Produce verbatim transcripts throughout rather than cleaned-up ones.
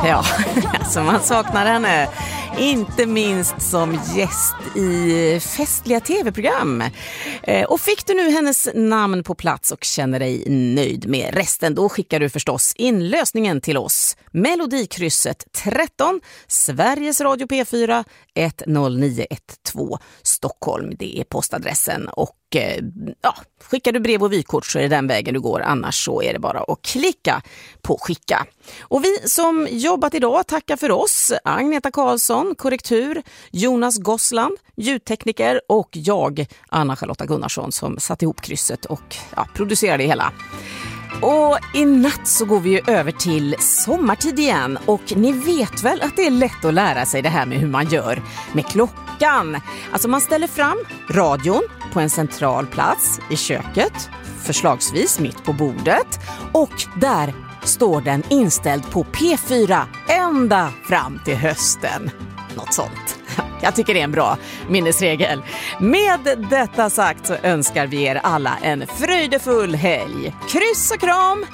Ja, alltså man saknar henne. Inte minst som gäst i festliga tv-program. Och fick du nu hennes namn på plats och känner dig nöjd med resten, då skickar du förstås in lösningen till oss. Melodikrysset tretton, Sveriges Radio P fyra, ett noll nio ett två, Stockholm. Det är postadressen. Och ja, skickar du brev och vykort så är det den vägen du går. Annars så är det bara att klicka på skicka. Och vi som jobbat idag tackar för oss. Agneta Karlsson, korrektur, Jonas Gossland, ljudtekniker och jag, Anna-Charlotta Gunnarsson, som satt ihop krysset och ja, producerade det hela. Och i natt så går vi ju över till sommartid igen. Och ni vet väl att det är lätt att lära sig det här med hur man gör med klockan. Alltså man ställer fram radion på en central plats i köket, förslagsvis mitt på bordet. Och där står den inställd på P fyra ända fram till hösten. Något sånt. Jag tycker det är en bra minnesregel. Med detta sagt så önskar vi er alla en fröjdefull helg. Kryss och kram!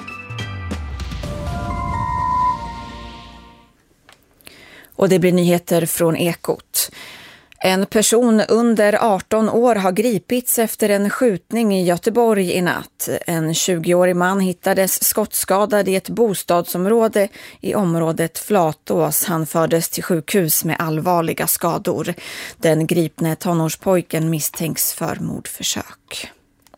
Och det blir nyheter från Ekot. En person under arton år har gripits efter en skjutning i Göteborg i natt. En tjugoårig man hittades skottskadad i ett bostadsområde i området Flatås. Han fördes till sjukhus med allvarliga skador. Den gripne tonårspojken misstänks för mordförsök.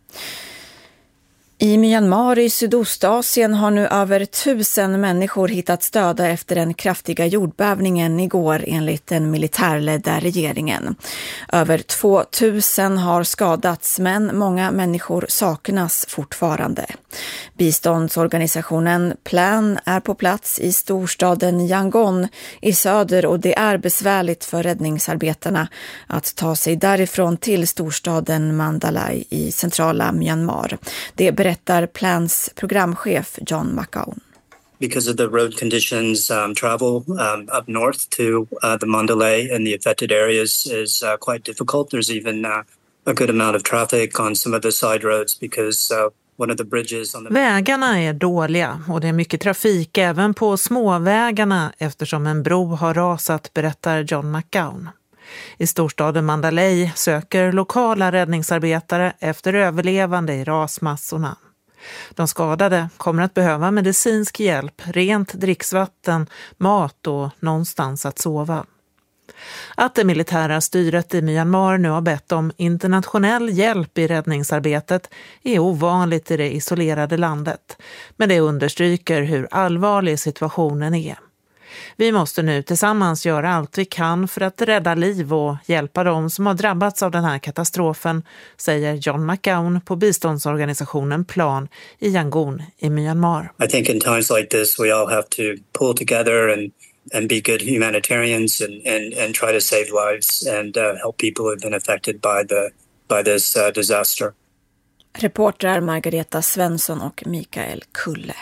I Myanmar i Sydostasien har nu över tusen människor hittats döda efter den kraftiga jordbävningen igår enligt den militärledda regeringen. Över tvåtusen har skadats men många människor saknas fortfarande. Biståndsorganisationen Plan är på plats i storstaden Yangon i söder och det är besvärligt för räddningsarbetarna att ta sig därifrån till storstaden Mandalay i centrala Myanmar. Det berättar Plans programchef John McGowan. Because of the road conditions, um, travel um, up north to uh, the Mandalay and the affected areas is uh, quite difficult. There's even uh, a good amount of traffic on some of the side roads because uh, one of the bridges on the... Vägarna är dåliga och det är mycket trafik även på småvägarna eftersom en bro har rasat, berättar John McGowan. I storstaden Mandalay söker lokala räddningsarbetare efter överlevande i rasmassorna. De skadade kommer att behöva medicinsk hjälp, rent dricksvatten, mat och någonstans att sova. Att det militära styret i Myanmar nu har bett om internationell hjälp i räddningsarbetet är ovanligt i det isolerade landet, men det understryker hur allvarlig situationen är. Vi måste nu tillsammans göra allt vi kan för att rädda liv och hjälpa dem som har drabbats av den här katastrofen, säger John McGowan på biståndsorganisationen Plan i Yangon i Myanmar. I think in times like this we all have to pull together and and be good humanitarians and and and try to save lives and uh, help people who have been affected by the by this uh, disaster. Reportrar Margareta Svensson och Mikael Kulle.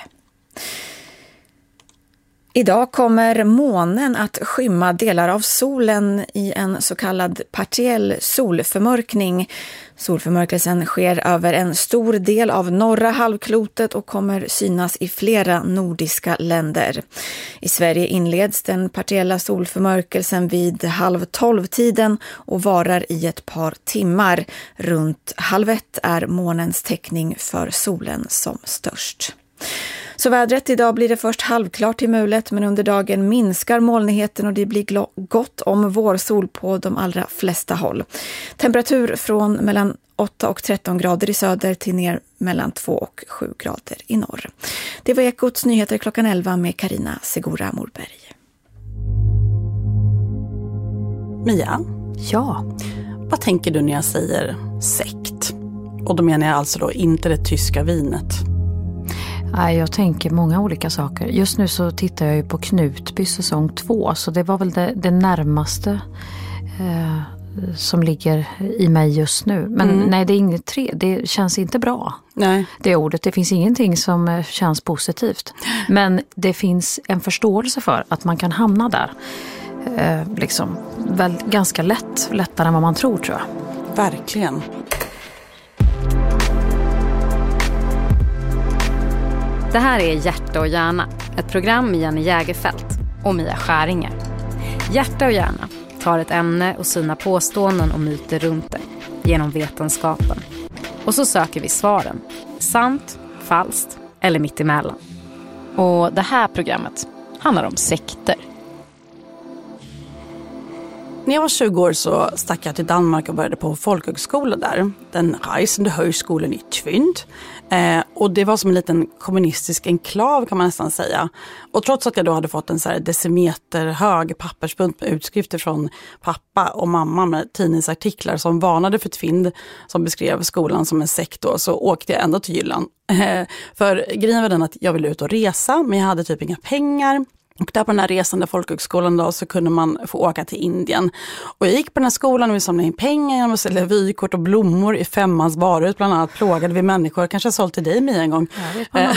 Idag kommer månen att skymma delar av solen i en så kallad partiell solförmörkning. Solförmörkelsen sker över en stor del av norra halvklotet och kommer synas i flera nordiska länder. I Sverige inleds den partiella solförmörkelsen vid halv tolv-tiden och varar i ett par timmar. Runt halv ett är månens täckning för solen som störst. Så vädret idag blir det först halvklart till mulet, men under dagen minskar molnigheten och det blir gott om vårsol på de allra flesta håll. Temperatur från mellan åtta och tretton grader i söder till ner mellan två och sju grader i norr. Det var Ekots nyheter klockan elva med Karina Segura Morberg. Mia? Ja. Vad tänker du när jag säger sekt? Och då menar jag alltså då inte det tyska vinet. Nej, jag tänker många olika saker. Just nu så tittar jag ju på Knutby säsong två, så det var väl det, det närmaste eh, som ligger i mig just nu. Men mm. nej, det är inget tre. Det känns inte bra. Nej. Det ordet. Det finns ingenting som känns positivt. Men det finns en förståelse för att man kan hamna där. Eh, liksom väl ganska lätt, lättare än vad man tror, tror jag. Verkligen. Det här är Hjärta och hjärna, ett program med Jenny Jägerfelt. och Mia Skäringer. Hjärta och hjärna tar ett ämne och sina påståenden och myter runt det genom vetenskapen. Och så söker vi svaren. Sant, falskt eller mittemellan. Och det här programmet handlar om sekter. När jag var tjugo år så stack jag till Danmark och började på folkhögskola där. Den Reisende Högskolan i Tvind. Eh, och det var som en liten kommunistisk enklav kan man nästan säga. Och trots att jag då hade fått en så här decimeter hög pappersbunt med utskrifter från pappa och mamma med tidningsartiklar som varnade för Tvind, som beskrev skolan som en sekt då, så åkte jag ändå till Jylland. Eh, för grejen var den att jag ville ut och resa, men jag hade typ inga pengar. Och där på den här resande folkhögskolan då så kunde man få åka till Indien. Och jag gick på den här skolan och vi samlade in pengar genom att sälja vykort och blommor i femmans barut. Bland annat plågade vi människor. Kanske jag sålt till dig Mia en gång. Ja,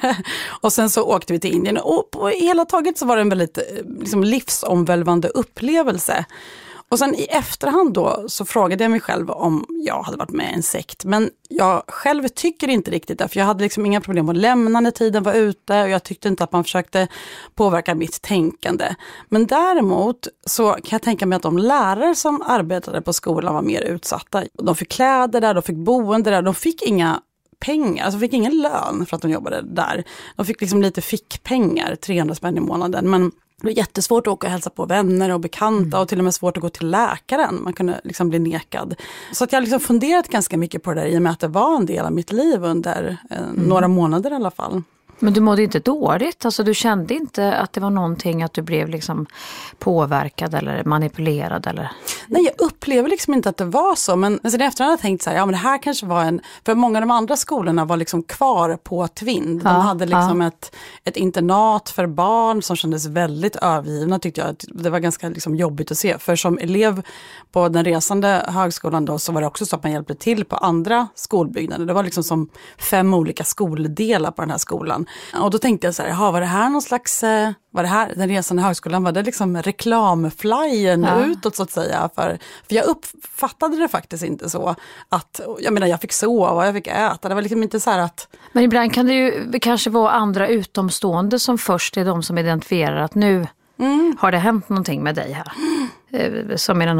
och sen så åkte vi till Indien. Och på hela taget så var det en väldigt liksom, livsomvälvande upplevelse. Och sen i efterhand då så frågade jag mig själv om jag hade varit med i en sekt. Men jag själv tycker inte riktigt det. För jag hade liksom inga problem att lämna när tiden var ute. Och jag tyckte inte att man försökte påverka mitt tänkande. Men däremot så kan jag tänka mig att de lärare som arbetade på skolan var mer utsatta. De fick kläder där, de fick boende där. De fick inga pengar, alltså de fick ingen lön för att de jobbade där. De fick liksom lite fickpengar, trehundra spänn i månaden. Men det var jättesvårt att åka och hälsa på vänner och bekanta mm. och till och med svårt att gå till läkaren. Man kunde liksom bli nekad. Så att jag har liksom funderat ganska mycket på det där i och med att det var en del av mitt liv under eh, mm. några månader i alla fall. Men du mådde inte dåligt? Alltså du kände inte att det var någonting att du blev liksom påverkad eller manipulerad? Eller? Nej, jag upplever liksom inte att det var så. Men sen efterhand har jag tänkt så här, ja men det här kanske var en... För många av de andra skolorna var liksom kvar på Tvind. De ja, hade liksom ja. ett, ett internat för barn som kändes väldigt övergivna, tyckte jag. Det var ganska liksom jobbigt att se. För som elev på den resande högskolan då så var det också så att man hjälpte till på andra skolbyggnader. Det var liksom som fem olika skoldelar på den här skolan. Och då tänkte jag så här, jaha, var det här någon slags, var det här, den resande högskolan, var det liksom reklamflyen ja. utåt så att säga? För, för jag uppfattade det faktiskt inte så att, jag menar jag fick sova, jag fick äta, det var liksom inte så här att... Men ibland kan det ju kanske vara andra utomstående som först är de som identifierar att nu mm. har det hänt någonting med dig här. Mm. Som i den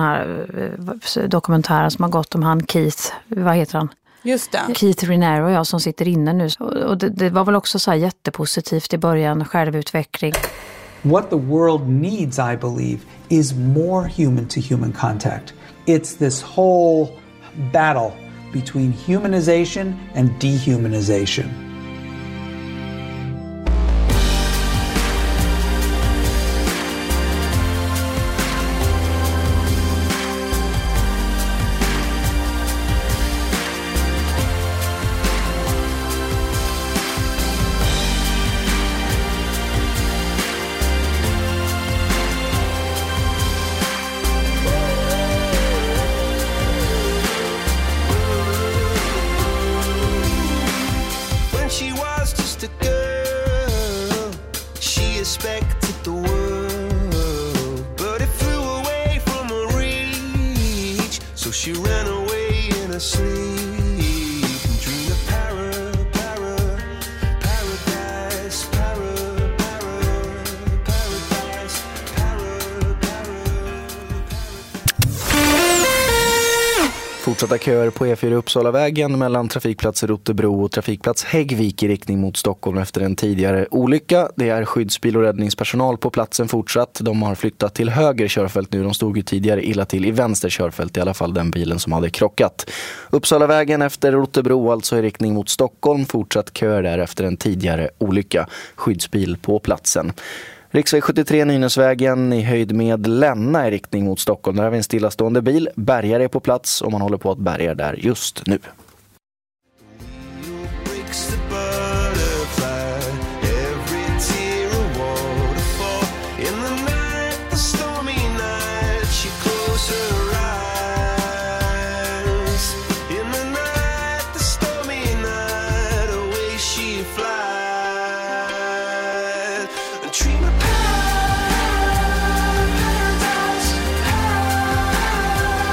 här dokumentären som har gått om han Keith, vad heter han? Just det. Keith Raniere och jag som sitter inne nu. Och det, det var väl också så här jättepositivt i början, självutveckling. What the world needs, I believe, is more human-to-human contact. It's this whole battle between humanization and dehumanization. Fortsatta köer på E fyra Uppsalavägen mellan trafikplats Rotebro och trafikplats Häggvik i riktning mot Stockholm efter en tidigare olycka. Det är skyddsbil och räddningspersonal på platsen fortsatt. De har flyttat till höger körfält nu. De stod ju tidigare illa till i vänster körfält, i alla fall den bilen som hade krockat. Uppsalavägen efter Rotebro, alltså i riktning mot Stockholm. Fortsatt köer där efter en tidigare olycka. Skyddsbil på platsen. Riksväg sjuttiotre Nynäsvägen i höjd med Länna i riktning mot Stockholm. Där har vi en stillastående bil. Bärgare är på plats och man håller på att bärga där just nu.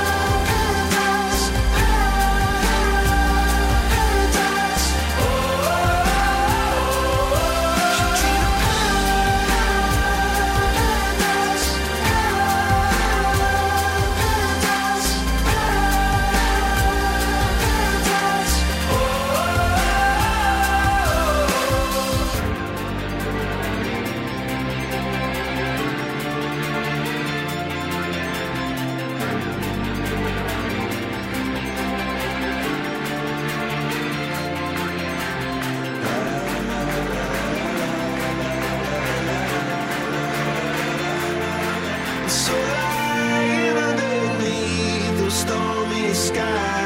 Oh so light underneath those stormy skies.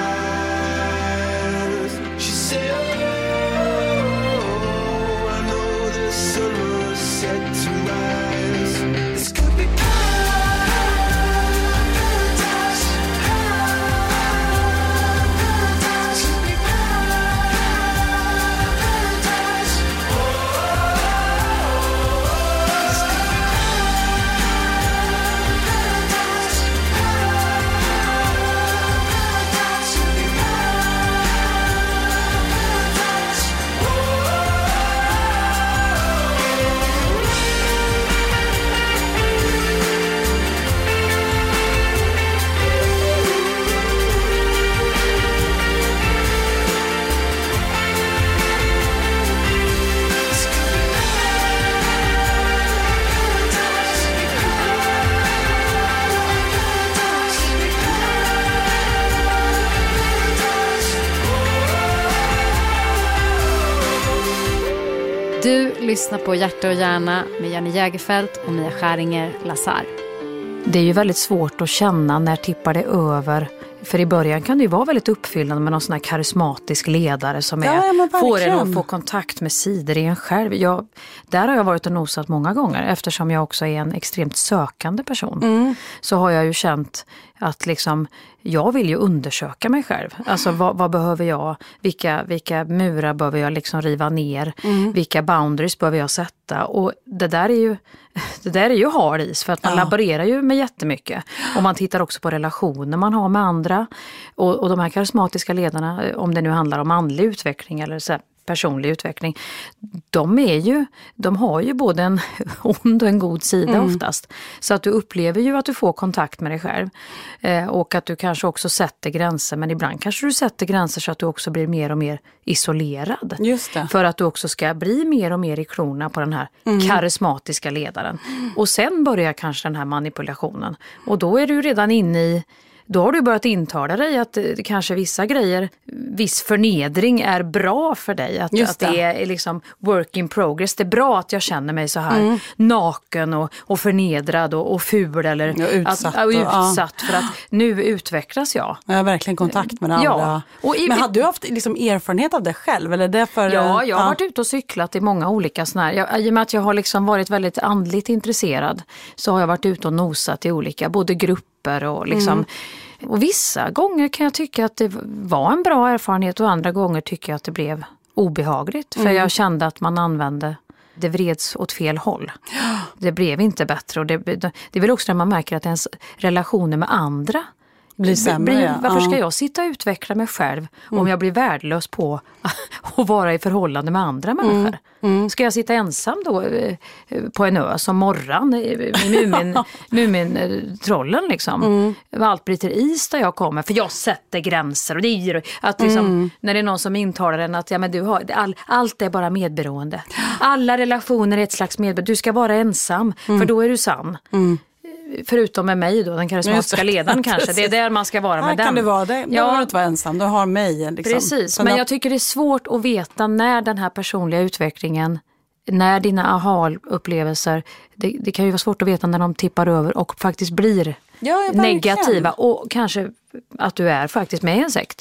She said, oh, I know the sun was set to rise. This could be Du lyssnar på Hjärta och hjärna med Jenny Jägerfelt och Mia Skäringer Lazar. Det är ju väldigt svårt att känna när tippar det över. För i början kan det ju vara väldigt uppfyllande med någon sån här karismatisk ledare som är, ja, får en att få kontakt med sidor i en själv. Jag, där har jag varit och nosat många gånger eftersom jag också är en extremt sökande person. Mm. Så har jag ju känt att liksom, jag vill ju undersöka mig själv. Alltså vad, vad behöver jag? Vilka, vilka murar behöver jag liksom riva ner? Mm. Vilka boundaries behöver jag sätta? Och det där är ju, det där är ju hard is för att man ja. laborerar ju med jättemycket. Och man tittar också på relationer man har med andra. Och, och de här karismatiska ledarna, om det nu handlar om andlig utveckling eller så här, personlig utveckling, de är ju, de har ju både en ond och en god sida mm. oftast. Så att du upplever ju att du får kontakt med dig själv eh, och att du kanske också sätter gränser, men ibland kanske du sätter gränser så att du också blir mer och mer isolerad. Just det. För att du också ska bli mer och mer i klorna på den här mm. karismatiska ledaren. Och sen börjar kanske den här manipulationen. Och då är du redan inne i Då har du börjat intala dig att det kanske vissa grejer, viss förnedring är bra för dig. Att, det. att det är liksom work in progress. Det är bra att jag känner mig så här mm. naken och, och förnedrad och, och ful eller ja, utsatt, att, och utsatt ja. för att nu utvecklas jag. Jag har verkligen kontakt med det ja. andra. Och i, Men hade du haft liksom erfarenhet av det själv? Eller därför, ja, jag har ja. varit ute och cyklat i många olika sådana här. Jag, I och med att jag har liksom varit väldigt andligt intresserad så har jag varit ute och nosat i olika, både grupper och liksom mm. och vissa gånger kan jag tycka att det var en bra erfarenhet och andra gånger tycker jag att det blev obehagligt. För mm. jag kände att man använde, det vreds åt fel håll. Det blev inte bättre och det, det är väl också när man märker att ens relationer med andra blir sämre. Blir, ja. varför ska jag sitta och utveckla mig själv mm. om jag blir värdelös på att vara i förhållande med andra människor? Mm. Mm. Ska jag sitta ensam då på en ö som Morran i Mumin, Mumin-trollen liksom? Mm. Allt bryter is där jag kommer för jag sätter gränser och det är att liksom, mm. när det är någon som intalar en att ja, men du har, all, allt är bara medberoende. Alla relationer är ett slags medberoende. Du ska vara ensam mm. för då är du sann. Mm. Förutom med mig då, den karismatiska ledaren kanske. Det är där man ska vara med här den. Kan du vara det? Ja. Du behöver inte vara ensam, du har mig. Liksom. Precis, men jag tycker det är svårt att veta när den här personliga utvecklingen, när dina aha-upplevelser, det, det kan ju vara svårt att veta när de tippar över och faktiskt blir ja, negativa. Och kanske att du är faktiskt med i en sekt.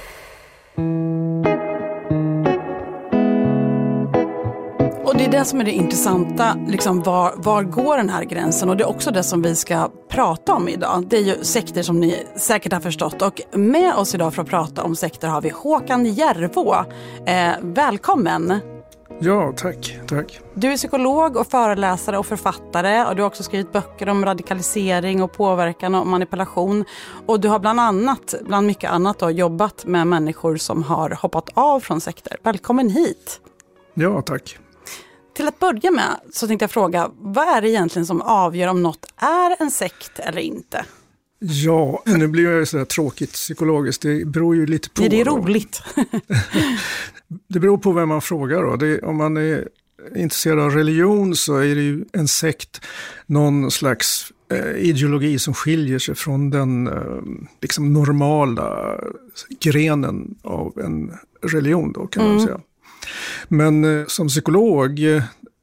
Och det är det som är det intressanta, liksom var, var går den här gränsen? Och det är också det som vi ska prata om idag. Det är ju sekter som ni säkert har förstått. Och med oss idag för att prata om sekter har vi Håkan Järvå. Eh, välkommen! Ja, tack, tack. Du är psykolog och föreläsare och författare och du har också skrivit böcker om radikalisering och påverkan och manipulation. Och du har bland annat, bland mycket annat då, jobbat med människor som har hoppat av från sekter. Välkommen hit! Ja, tack. Till att börja med så tänkte jag fråga, vad är det egentligen som avgör om något är en sekt eller inte? Ja, nu blir jag så här tråkigt psykologiskt. Det beror ju lite på. Ja, det är roligt. Det beror på vem man frågar då. Det, om man är intresserad av religion så är det ju en sekt någon slags eh, ideologi som skiljer sig från den eh, liksom normala grenen av en religion då kan mm. man säga. Men eh, som psykolog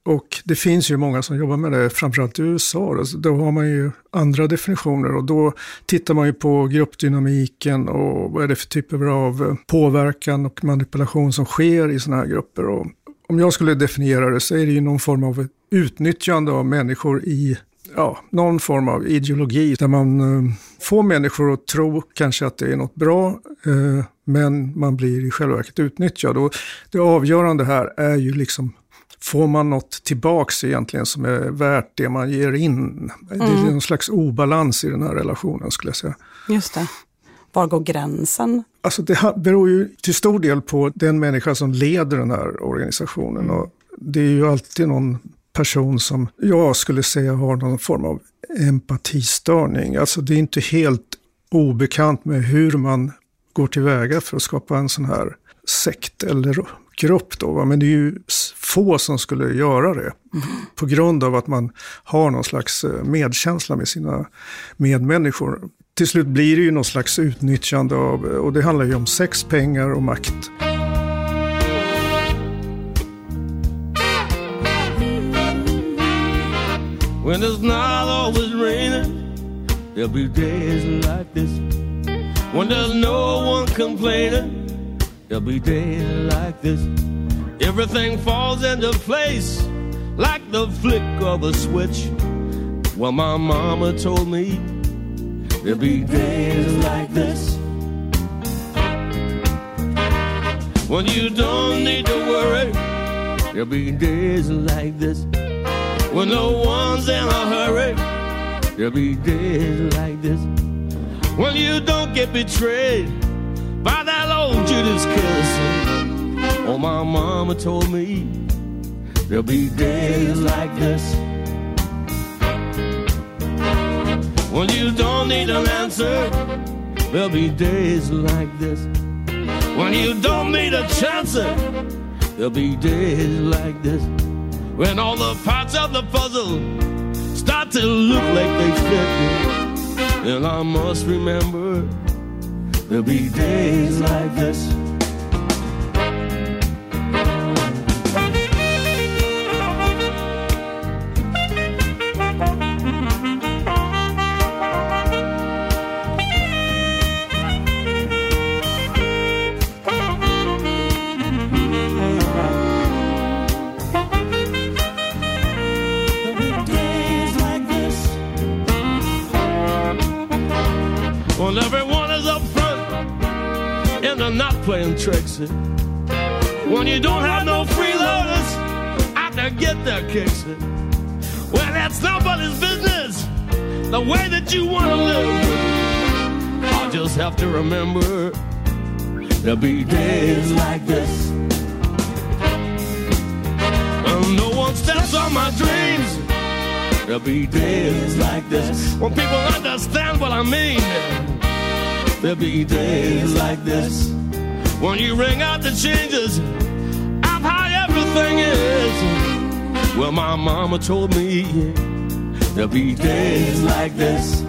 Och det finns ju många som jobbar med det, framförallt i U S A. Då, då har man ju andra definitioner och då tittar man ju på gruppdynamiken och vad är det för typer av påverkan och manipulation som sker i sådana här grupper. Och om jag skulle definiera det så är det ju någon form av utnyttjande av människor i ja, någon form av ideologi där man eh, får människor att tro kanske att det är något bra eh, men man blir i själva verket utnyttjad. Och det avgörande här är ju liksom, får man något tillbaks egentligen som är värt det man ger in? Mm. Det är en slags obalans i den här relationen skulle jag säga. Just det. Var går gränsen? Alltså det beror ju till stor del på den människa som leder den här organisationen. Och det är ju alltid någon person som jag skulle säga har någon form av empatistörning. Alltså det är inte helt obekant med hur man går tillväga för att skapa en sån här sekt eller grupp då. Men det är ju få som skulle göra det mm. på grund av att man har någon slags medkänsla med sina medmänniskor. Till slut blir det ju någon slags utnyttjande av, och det handlar ju om sex, pengar och makt. When it's not always raining, there'll be days like this. When there's no one complaining, there'll be days like this. Everything falls into place like the flick of a switch. Well, my mama told me there'll be days like this. When you don't need to worry, there'll be days like this. When no one's in a hurry, there'll be days like this. When you don't get betrayed by that old Judas kiss. Oh, my mama told me there'll be days like this. When you don't need an answer, there'll be days like this. When you don't need a chance, there'll be days like this. When all the parts of the puzzle start to look like they fit, then I must remember there'll be days like this. When everyone is up front and they're not playing tricks. When you don't have no freeloaders out there get their kicks. Well, that's nobody's business, the way that you want to live. I just have to remember there'll be days like this. And no one steps on my dreams. There'll be days like this. When people understand what I mean. There'll be days like this. When you ring out the changes of how everything is. Well, my mama told me there'll be days like this.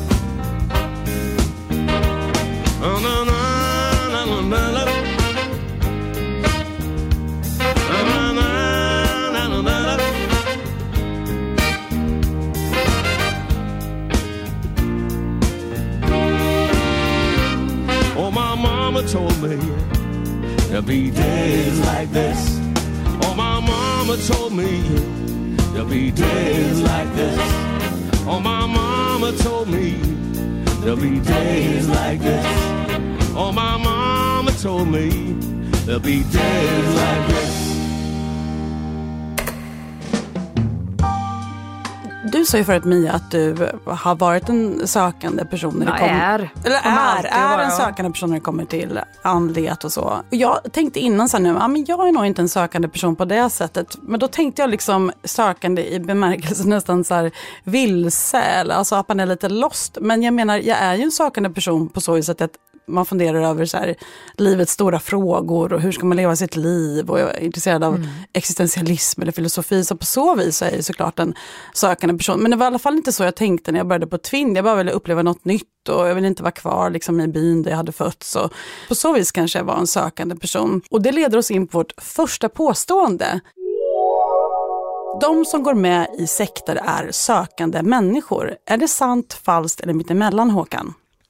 Oh, no, no, no, no, no, no. Oh, no, no, no, no, no. Oh, my mama told me there'll be days like this. Oh, my mama told me there'll be days like this. Oh, my mama told me there'll be days like this. Oh, my mama told me there'll be days like this. Du sa ju förut, Mia, att du har varit en sökande person när det ja, kommer... är. Eller är, är vara, en ja. sökande person när det kommer till andlighet och så. Och jag tänkte innan så här nu, ja, men jag är nog inte en sökande person på det sättet. Men då tänkte jag liksom sökande i bemärkelsen nästan så här vilse, eller alltså att man är lite lost. Men jag menar, jag är ju en sökande person på så sätt att man funderar över så här, livets stora frågor och hur ska man leva sitt liv, och jag är intresserad av mm. existentialism eller filosofi, så på så vis är jag såklart en sökande person. Men det var i alla fall inte så jag tänkte när jag började på Tvinn. Jag bara ville uppleva något nytt och jag ville inte vara kvar liksom i byn där jag hade fötts, och på så vis kanske jag var en sökande person. Och det leder oss in på vårt första påstående. De som går med i sekter är sökande människor. Är det sant, falskt eller mittemellan, Håkan?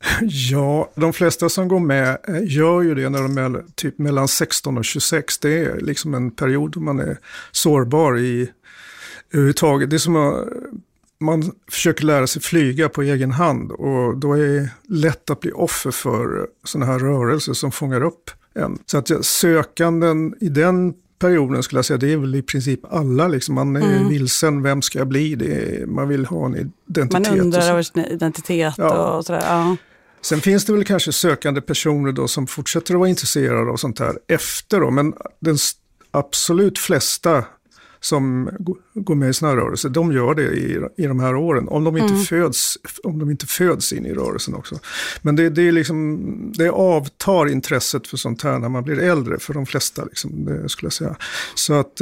Ja, de flesta som går med gör ju det när de är typ mellan sexton och tjugosex. Det är liksom en period då man är sårbar i överhuvudtaget. Det är som att man försöker lära sig flyga på egen hand och då är det lätt att bli offer för sådana här rörelser som fångar upp en. Så att sökanden i den perioden skulle jag säga, det är väl i princip alla. Liksom. Man är mm. vilsen, vem ska jag bli? Det är, man vill ha en identitet. Man undrar över sin identitet ja. och sådär. Ja. Sen finns det väl kanske sökande personer då som fortsätter att vara intresserade av sånt här efter då. Men den absolut flesta som går med i såna här rörelser, de gör det i, i de här åren. Om de inte, mm. föds, om de inte föds in i rörelsen också. Men det, det, är liksom, det avtar intresset för sånt här när man blir äldre för de flesta, liksom, det skulle jag säga. Så att,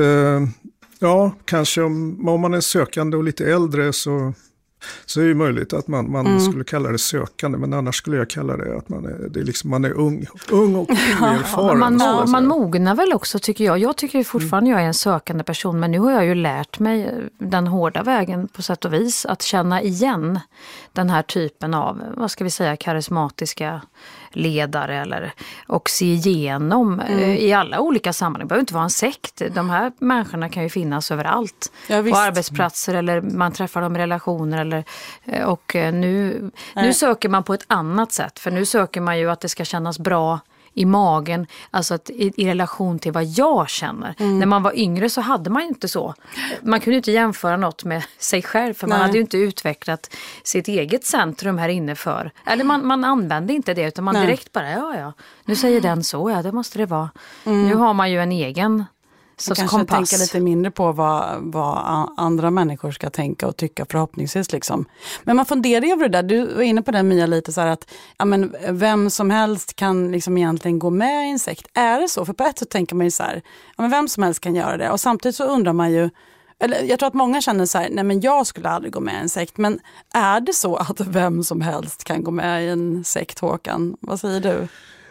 ja, kanske om, om man är sökande och lite äldre så... Så är det möjligt att man, man mm. skulle kalla det sökande, men annars skulle jag kalla det att man är, det är liksom, man är ung, ung och erfaren. Man, man, man mognar väl också, tycker jag. Jag tycker fortfarande mm. jag är en sökande person, men nu har jag ju lärt mig den hårda vägen på sätt och vis att känna igen den här typen av, vad ska vi säga, karismatiska ledare eller, och se igenom mm. i alla olika sammanhang. Det behöver inte vara en sekt. De här människorna kan ju finnas överallt. Ja, på arbetsplatser eller man träffar dem i relationer. Eller, och nu, nu söker man på ett annat sätt. För nu söker man ju att det ska kännas bra i magen, alltså att i, i relation till vad jag känner. Mm. När man var yngre så hade man ju inte så. Man kunde inte jämföra något med sig själv, för Nej. man hade ju inte utvecklat sitt eget centrum här inne för. Eller man, man använde inte det, utan man Nej. direkt bara, ja ja, nu säger den så, ja det måste det vara. Mm. Nu har man ju en egen så kanske kompass. Tänka lite mindre på vad, vad andra människor ska tänka och tycka förhoppningsvis liksom. Men man funderar över det där, du var inne på det Mia lite så här att ja, men vem som helst kan liksom egentligen gå med i en sekt. Är det så? För på ett sätt tänker man ju så här, ja, men vem som helst kan göra det. Och samtidigt så undrar man ju, eller jag tror att många känner så här, nej men jag skulle aldrig gå med i en sekt. Men är det så att vem som helst kan gå med i en sekt, Håkan? Vad säger du?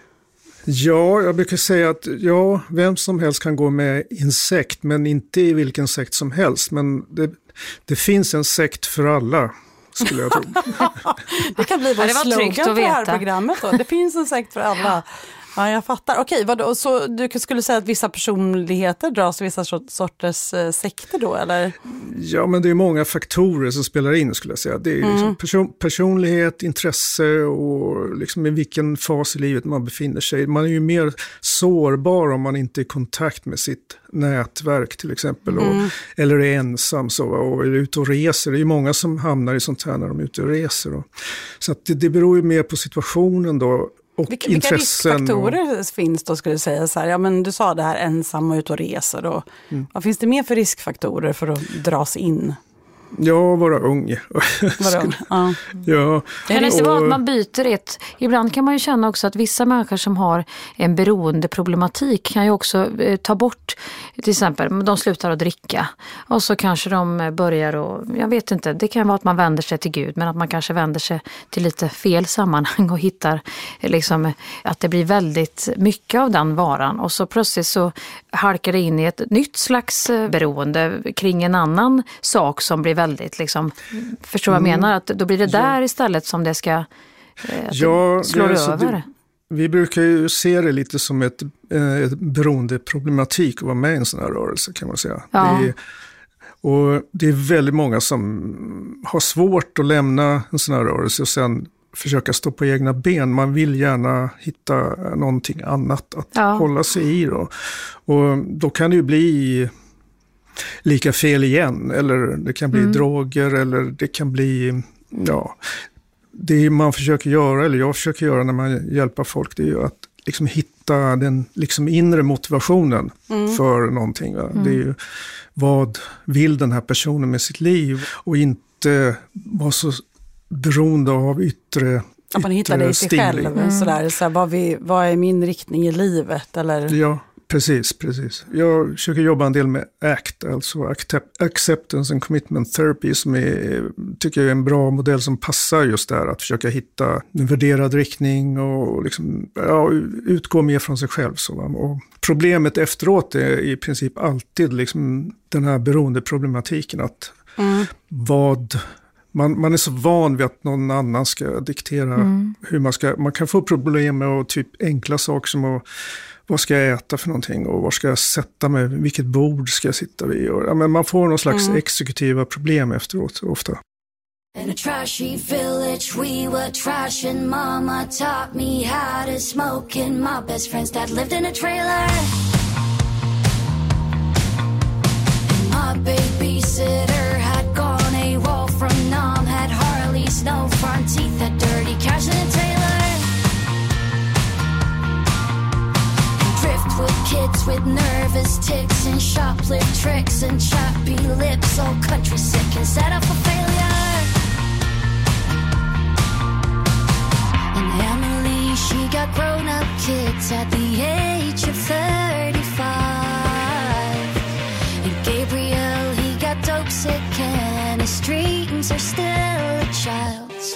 Ja, jag brukar säga att ja, vem som helst kan gå med i en sekt, men inte i vilken sekt som helst. Men det, det finns en sekt för alla, skulle jag tro. Det kan bli vår ja, slogan för det här programmet då. Det finns en sekt för alla. Ja, jag fattar. Okej, vadå? Så du skulle säga att vissa personligheter dras till vissa sorters eh, sekter då, eller? Ja, men det är många faktorer som spelar in, skulle jag säga. Det är mm. liksom person, personlighet, intresse och liksom i vilken fas i livet man befinner sig. Man är ju mer sårbar om man inte är i kontakt med sitt nätverk till exempel. Och, mm. eller är ensam så, och är ute och reser. Det är ju många som hamnar i sånt här när de är ute och reser. Och, så att det, det beror ju mer på situationen då. Och vilka, vilka riskfaktorer och... finns då, skulle du säga så här? Ja, men du sa det här ensam och ut och reser. Och, mm. Vad finns det mer för riskfaktorer för att dras in? Ja, vara ung. Vara ung, ja. ja. Kan det inte vara att man byter ett? Ibland kan man ju känna också att vissa människor som har en beroendeproblematik kan ju också eh, ta bort, till exempel, de slutar att dricka. Och så kanske de börjar och, jag vet inte, det kan vara att man vänder sig till Gud, men att man kanske vänder sig till lite fel sammanhang och hittar liksom att det blir väldigt mycket av den varan. Och så plötsligt så halkar det in i ett nytt slags beroende kring en annan sak som blir väldigt liksom, förstår vad jag mm. menar? Att då blir det där ja. istället som det ska eh, ja, det slår det, över. Det, vi brukar ju se det lite som ett, ett beroendeproblematik att vara med i en sån här rörelse, kan man säga. Ja. Det är, och det är väldigt många som har svårt att lämna en sån här rörelse och sen försöka stå på egna ben. Man vill gärna hitta någonting annat att ja. hålla sig i då. Och då kan det ju bli lika fel igen, eller det kan bli mm. droger, eller det kan bli, ja, det man försöker göra, eller jag försöker göra när man hjälper folk, det är ju att liksom hitta den liksom inre motivationen mm. för någonting. Va? Mm. Det är ju, vad vill den här personen med sitt liv, och inte vara så beroende av yttre att man hittar det i sig själv, mm. sådär, så här, vad, vi, vad är min riktning i livet, eller? Ja. Precis, precis. Jag försöker jobba en del med A C T, alltså Acceptance and Commitment Therapy, som är tycker jag är en bra modell som passar just där, att försöka hitta en värderad riktning och liksom, ja, utgå mer från sig själv. Så, och problemet efteråt är i princip alltid liksom den här beroendeproblematiken, att mm. vad... Man, man är så van vid att någon annan ska diktera mm. hur man ska... Man kan få problem med och typ enkla saker som att, vad ska jag äta för någonting och var ska jag sätta mig, vilket bord ska jag sitta vid. Och, ja, men man får någon slags mm. exekutiva problem efteråt ofta. In a trashy village we were trash and mama taught me how to smoke and my best friend's dad lived in a trailer. And my babysitter had gone AWOL from Nam, had Harley's no front teeth, had dirty cash in a trailer. And driftwood kids with nervous tics and shoplift tricks and chappy lips, all country sick and set up for failure. Emily, she got grown-up kids at the age of thirty-five. And Gabriel, he got dope sick and his dreams are still a child's.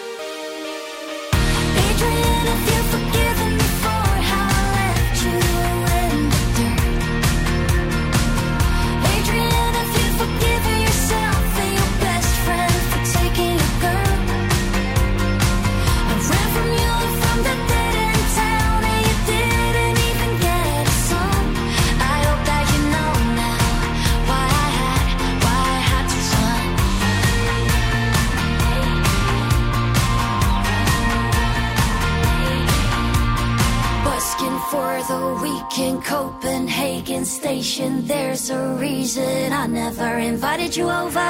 Adrian, if you've forgiven me for how I left you in the dirt. Adrian, if you've forgiven yourself and your best friend for taking a girl. I ran from you from the dead end town and you didn't even get a song. I hope that you know now why I had, why I had to run. Busking for the week in Copenhagen station, there's a reason I never invited you over.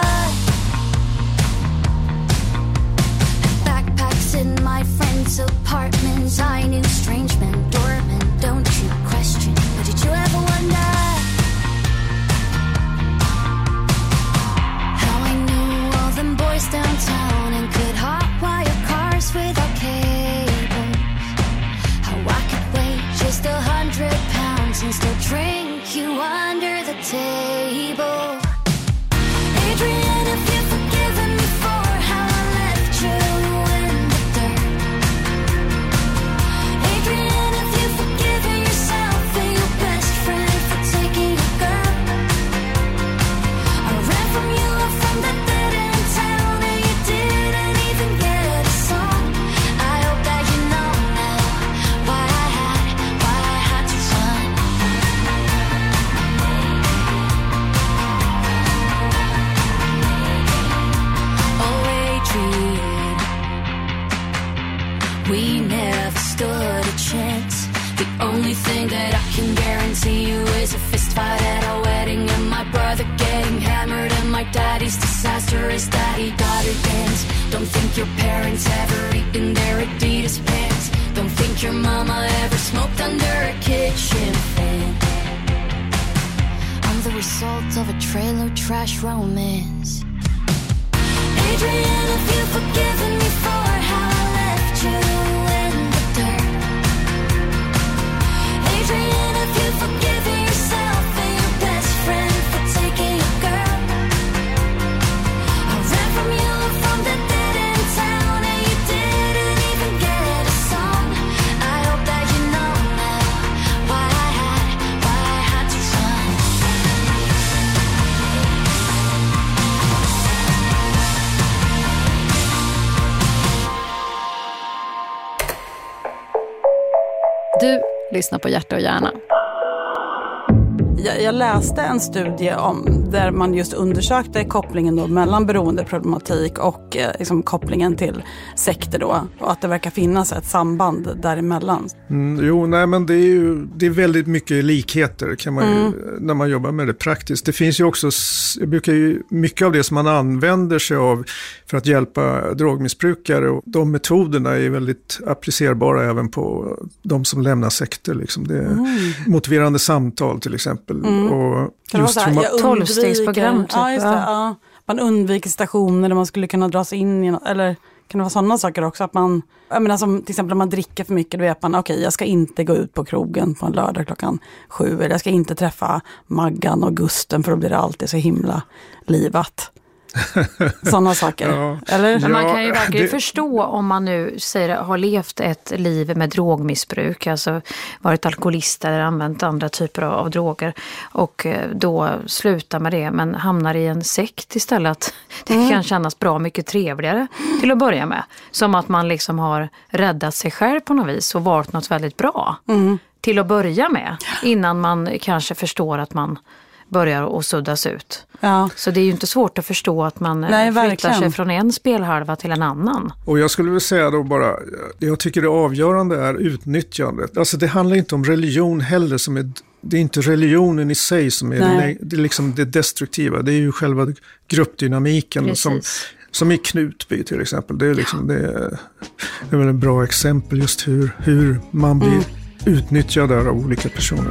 Backpacks in my friends' apartments, I knew strange men, doormen, don't you question, but did you ever wonder how I knew all them boys downtown and could hotwire cars without cables, how I could weigh just a hundred pounds and still drink you under the table. Adrian, if you've forgiven me for how I left you in the dirt. Adrian, if you've forgiven yourself and your best friend for taking a girl. I ran from you from that dead end town and you didn't even get a song. I hope that you know now why I had, why I had to run. Oh, Adrian, we never stood a chance. The only thing that I can guarantee you is a fist fight at a wedding and my brother getting hammered and my daddy's disastrous daddy-daughter dance. Don't think your parents ever eaten their Adidas pants. Don't think your mama ever smoked under a kitchen fan. I'm the result of a trailer trash romance. Adrian, if you've forgiven me for how I left you in the dirt. Adrian, if you've forgiven yourself and your best friend for taking a girl. I ran from you from the dead end town and you didn't even get a song. I hope that you know now why I had, why I had to run. Du lyssnar på Hjärta och hjärna. Jag, jag läste en studie om där man just undersökte kopplingen då mellan beroendeproblematik och eh, liksom kopplingen till sekter då, och att det verkar finnas ett samband däremellan. Mm, jo, nej men det är ju det är väldigt mycket likheter kan man ju, mm. när man jobbar med det praktiskt. Det finns ju också, jag brukar ju, mycket av det som man använder sig av för att hjälpa drogmissbrukare, och de metoderna är väldigt applicerbara även på de som lämnar sekter. Liksom. Det är mm. motiverande samtal till exempel. Mm. Och just här, man... tolvstegsprogram typ. Ja, just det, ja. Man undviker stationer där man skulle kunna dra sig in i något, eller kan det vara sådana saker också att man, jag menar som till exempel om man dricker för mycket, då vet man okej, okay, jag ska inte gå ut på krogen på en lördag klockan sju, eller jag ska inte träffa Maggan och Gusten för då blir det alltid så himla livat. Sådana saker. Ja. Eller? Men man kan ju Ja, verkligen det- förstå om man nu säger har levt ett liv med drogmissbruk, alltså varit alkoholist eller använt andra typer av, av droger och eh, då slutar med det men hamnar i en sekt istället. Det Mm. kan kännas bra mycket trevligare till att börja med. Som att man liksom har räddat sig själv på något vis och varit något väldigt bra Mm. till att börja med innan man kanske förstår att man börjar att suddas ut. Ja. Så det är ju inte svårt att förstå att man Nej, flyttar verkligen. sig från en spelhalva till en annan. Och jag skulle vilja säga då bara, jag tycker det avgörande är utnyttjandet. Alltså det handlar inte om religion heller, som är, det är inte religionen i sig som är det, det, är liksom det destruktiva. Det är ju själva gruppdynamiken som, Precis. som i Knutby till exempel. Det är, liksom, det är, det är väl ett bra exempel just hur, hur man blir Mm. utnyttjad av olika personer.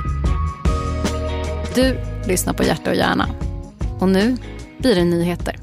Du lyssnar på Hjärta och hjärna. Och nu blir det nyheter.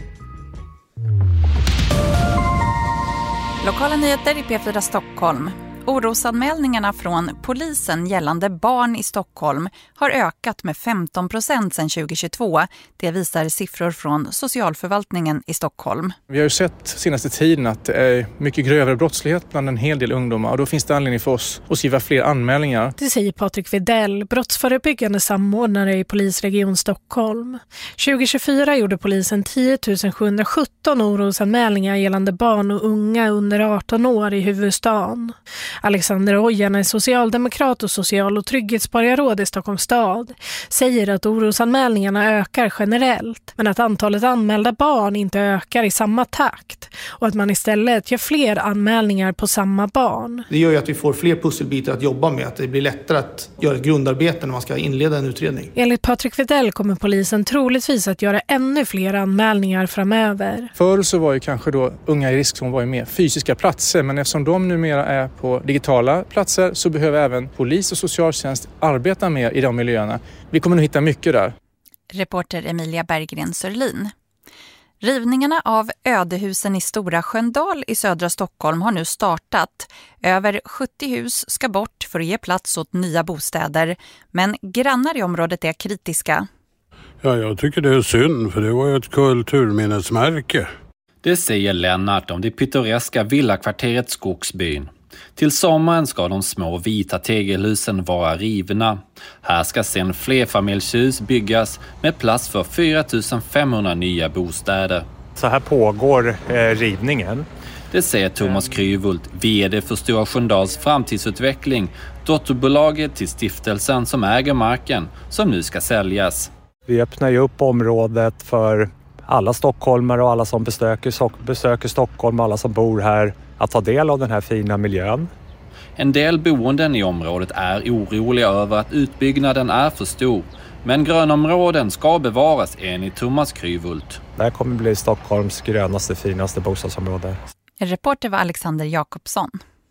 Lokala nyheter i P fyra Stockholm. Orosanmälningarna från polisen gällande barn i Stockholm har ökat med femton procent sedan tjugohundratjugotvå. Det visar siffror från socialförvaltningen i Stockholm. Vi har ju sett senaste tiden att det är mycket grövre brottslighet bland en hel del ungdomar och då finns det anledning för oss att skriva fler anmälningar. Det säger Patrik Videll, brottsförebyggande samordnare i Polisregion Stockholm. tjugohundratjugofyra gjorde polisen tio tusen sjuhundrasjutton orosanmälningar gällande barn och unga under arton år i huvudstaden. Alexander Ojan är socialdemokrat och social- och trygghetsborgarråd i Stockholms stad, säger att orosanmälningarna ökar generellt men att antalet anmälda barn inte ökar i samma takt och att man istället gör fler anmälningar på samma barn. Det gör ju att vi får fler pusselbitar att jobba med, att det blir lättare att göra ett grundarbete när man ska inleda en utredning. Enligt Patrik Videll kommer polisen troligtvis att göra ännu fler anmälningar framöver. Förr så var ju kanske då unga i risk som var ju mer fysiska platser, men eftersom de numera är på digitala platser så behöver även polis och socialtjänst arbeta mer i de miljöerna. Vi kommer nog hitta mycket där. Reporter Emilia Berggren-Sörlin. Rivningarna av ödehusen i Stora Sköndal i södra Stockholm har nu startat. Över sjuttio hus ska bort för att ge plats åt nya bostäder. Men grannar i området är kritiska. Ja, jag tycker det är synd, för det var ju ett kulturminnesmärke. Det säger Lennart om det pittoreska villakvarteret Skogsbyn. Till sommaren ska de små vita tegelhusen vara rivna. Här ska sedan flerfamiljshus byggas med plats för fyra tusen femhundra nya bostäder. Så här pågår eh, rivningen. Det säger Thomas Kryvult, vd för Stora Sköndals framtidsutveckling, dotterbolaget till stiftelsen som äger marken som nu ska säljas. Vi öppnar ju upp området för alla stockholmare och alla som besöker, besöker Stockholm och alla som bor här att ta del av den här fina miljön. En del boenden i området är oroliga över att utbyggnaden är för stor. Men grönområden ska bevaras enligt Thomas Kryvult. Det här kommer bli Stockholms grönaste, finaste bostadsområde. Reporter var Alexander Jakobsson.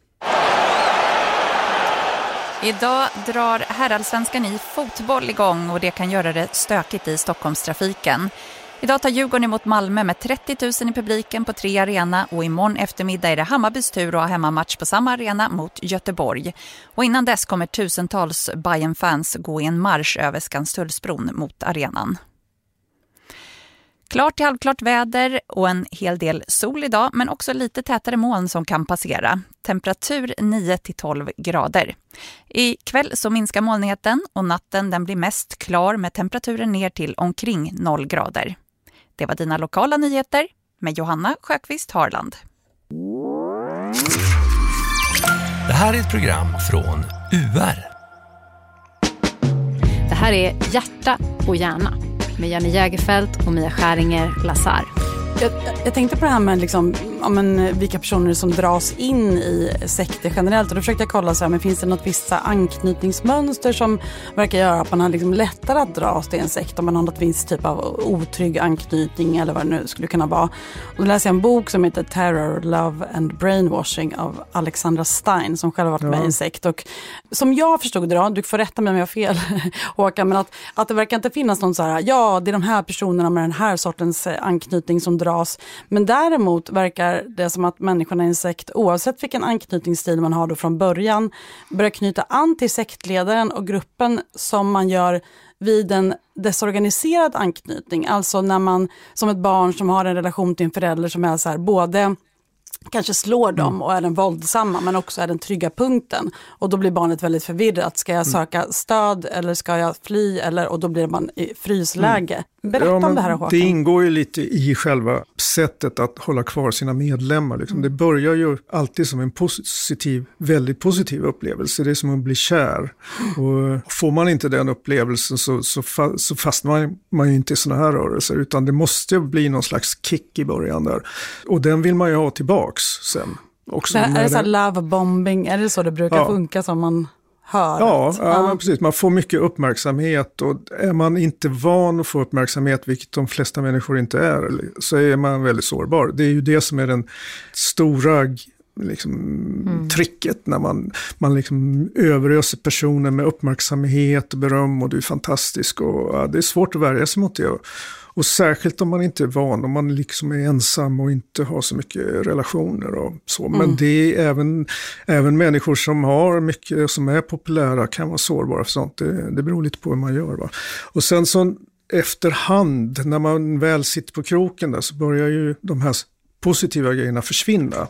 Idag drar herrallsvenskan i fotboll igång och det kan göra det stökigt i Stockholmstrafiken. Idag tar Djurgården emot Malmö med trettio tusen i publiken på tre arena och imorgon eftermiddag är det Hammarbys tur att ha hemmamatch på samma arena mot Göteborg. Och innan dess kommer tusentals Bayern-fans gå i en marsch över Skanstullsbron mot arenan. Klart till halvklart väder och en hel del sol idag, men också lite tätare moln som kan passera. Temperatur nio till tolv grader. I kväll så minskar molnigheten och natten den blir mest klar med temperaturen ner till omkring noll grader. Det var dina lokala nyheter med Johanna Sjöqvist Harland. Det här är ett program från U R. Det här är Hjärta och hjärna med Janne Jägerfelt och Mia Skäringer Lazar. Jag, jag tänkte på det här med liksom, ja, men, vilka personer som dras in i sekter generellt. Och då försökte jag kolla så här, men finns det något vissa anknytningsmönster som verkar göra att man har liksom lättare att dras till en sekt om man har något viss typ av otrygg anknytning eller vad det nu skulle kunna vara. Och då läser jag en bok som heter Terror, Love and Brainwashing av Alexandra Stein som själv har varit med ja. i en sekt. Och som jag förstod det då, du får rätta mig om jag har fel Håkan, men att, att det verkar inte finnas någon så här, ja det är de här personerna med den här sortens anknytning som drar ras. Men däremot verkar det som att människorna i en sekt, oavsett vilken anknytningsstil man har då från början, börjar knyta an till sektledaren och gruppen som man gör vid en desorganiserad anknytning. Alltså när man som ett barn som har en relation till en förälder som är så här, både kanske slår dem och är den våldsamma men också är den trygga punkten. Och då blir barnet väldigt förvirrat. Ska jag söka stöd eller ska jag fly? Eller, och då blir man i frysläge. Mm. Berätta ja, om det här, Håkan. Det ingår ju lite i själva sättet att hålla kvar sina medlemmar. Liksom. Mm. Det börjar ju alltid som en positiv, väldigt positiv upplevelse. Det är som att bli kär. Och får man inte den upplevelsen så, så, fa- så fastnar man, man ju inte i såna här rörelser. Utan det måste bli någon slags kick i början där. Och den vill man ju ha tillbaks sen. Också är, är det så här love bombing? Är det så det brukar ja. funka som man hör? Ja, ja men precis. Man får mycket uppmärksamhet och är man inte van att få uppmärksamhet, vilket de flesta människor inte är, så är man väldigt sårbar. Det är ju det som är den stora liksom, mm. tricket när man, man liksom överöser personer med uppmärksamhet och beröm och du är fantastisk och ja, det är svårt att värja sig mot det. Och särskilt om man inte är van, om man liksom är ensam och inte har så mycket relationer och så. Men mm. det är även, även människor som har mycket, som är populära kan vara sårbara för sånt. Det, det beror lite på hur man gör. Va? Och sen så efterhand, när man väl sitter på kroken där, så börjar ju de här positiva grejerna försvinna.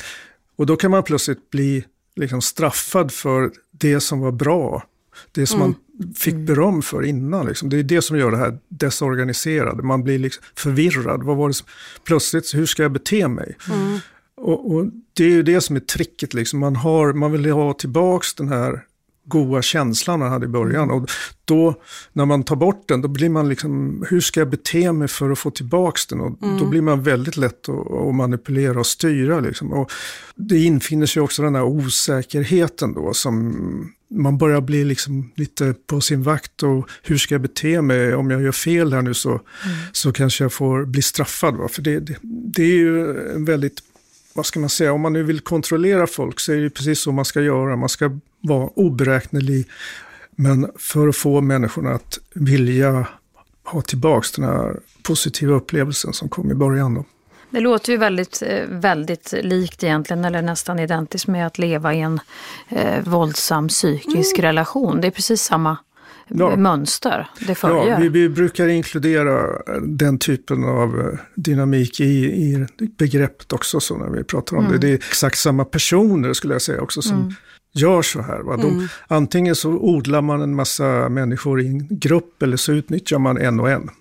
Och då kan man plötsligt bli liksom straffad för det som var bra. Det som mm. man fick beröm för innan. Liksom. Det är det som gör det här desorganiserade. Man blir liksom förvirrad. Vad var det som, plötsligt, hur ska jag bete mig? Mm. Och, och det är ju det som är tricket. Liksom. Man, har, man vill ha tillbaks den här goda känslan man hade i början. Mm. Och då, när man tar bort den, då blir man liksom, hur ska jag bete mig för att få tillbaks den? Och mm. då blir man väldigt lätt att, att manipulera och styra. Liksom. Och det infinner sig också den här osäkerheten då, som man börjar bli liksom lite på sin vakt och hur ska jag bete mig? Om jag gör fel här nu så, mm. så kanske jag får bli straffad. Va? För det, det, det är ju en väldigt, vad ska man säga, om man nu vill kontrollera folk så är det precis så man ska göra. Man ska vara oberäknelig, men för att få människorna att vilja ha tillbaks den här positiva upplevelsen som kom i början då. Det låter ju väldigt, väldigt likt egentligen, eller nästan identiskt med att leva i en eh, våldsam psykisk mm. relation. Det är precis samma ja. mönster det följer. Ja, vi, vi brukar inkludera den typen av dynamik i, i begreppet också så när vi pratar om mm. det. Det är exakt samma personer skulle jag säga också som mm. gör så här. Va? De, mm. Antingen så odlar man en massa människor i en grupp eller så utnyttjar man en och en.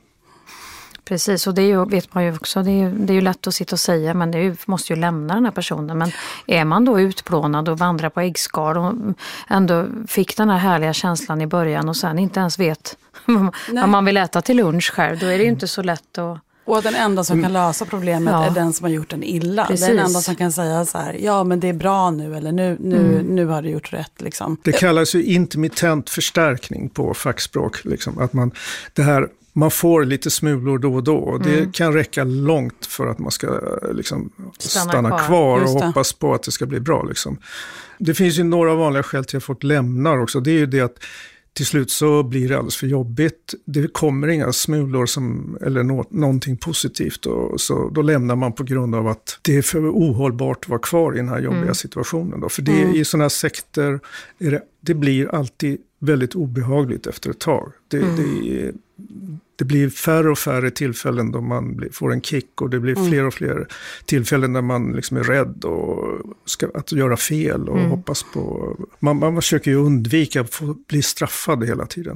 Precis, och det är ju, vet man ju också, det är ju, det är ju lätt att sitta och säga, men det är ju, måste ju lämna den här personen. Men är man då utplånad och vandrar på äggskal och ändå fick den här härliga känslan i början och sen inte ens vet vad man vill äta till lunch själv, då är det ju inte så lätt att... Och den enda som kan lösa problemet ja. är den som har gjort den illa. Precis. Den enda som kan säga så här, ja men det är bra nu, eller nu, nu, mm. nu har du gjort rätt. Liksom. Det kallas ju intermittent förstärkning på fackspråk. Liksom. Att man, det här, man får lite smulor då och då. Och det mm. kan räcka långt för att man ska liksom, stanna, stanna kvar, kvar och hoppas på att det ska bli bra. Liksom. Det finns ju några vanliga skäl till att folk lämnar också. Det är ju det att till slut så blir det alldeles för jobbigt. Det kommer inga smulor som, eller nå, någonting positivt. Och så, då lämnar man på grund av att det är för ohållbart att vara kvar i den här jobbiga mm. situationen. Då. För det, mm. i sådana här sekter är det, det blir alltid väldigt obehagligt efter ett tag. Det, mm. det, det blir färre och färre tillfällen då man blir, får en kick och det blir mm. fler och fler tillfällen där man liksom är rädd och ska, att göra fel och mm. hoppas på... Man, man försöker ju undvika att få bli straffad hela tiden.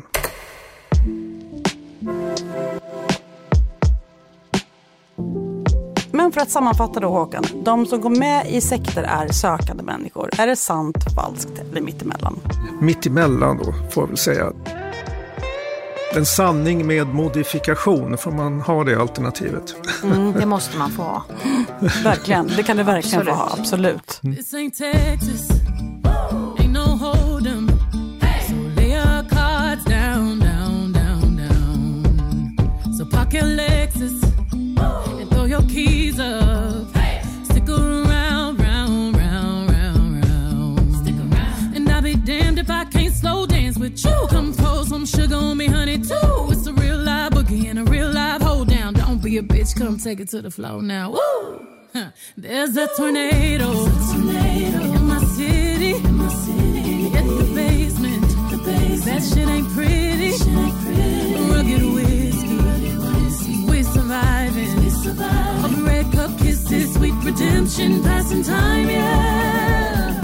Men för att sammanfatta då, Håkan, de som går med i sekter är sökande människor. Är det sant, falskt eller mittemellan? Mittemellan då, får jag väl säga. En sanning med modifikation, får man ha det alternativet? Mm, det måste man få ha. Verkligen, det kan det verkligen absolut. få ha, absolut. Mm. This ain't Texas. Ain't no hold 'em. So lay your cards down, down, down, down. So park your Lexus and throw your keys up. Stick around, round, round, round, round. Stick around. And I'll be damned if I can't slow dance with you. Come pour some sugar on me, honey, too. It's a real live boogie and a real live hold down. Don't be a bitch, come take it to the floor now. Woo! Huh. There's a tornado, tornado in my city, in my city. In the basement, the basement. That shit ain't pretty, shit ain't pretty. Rugged whiskey, rugged whiskey. We surviving, we surviving. All the red cup kisses, sweet redemption, passing time, yeah.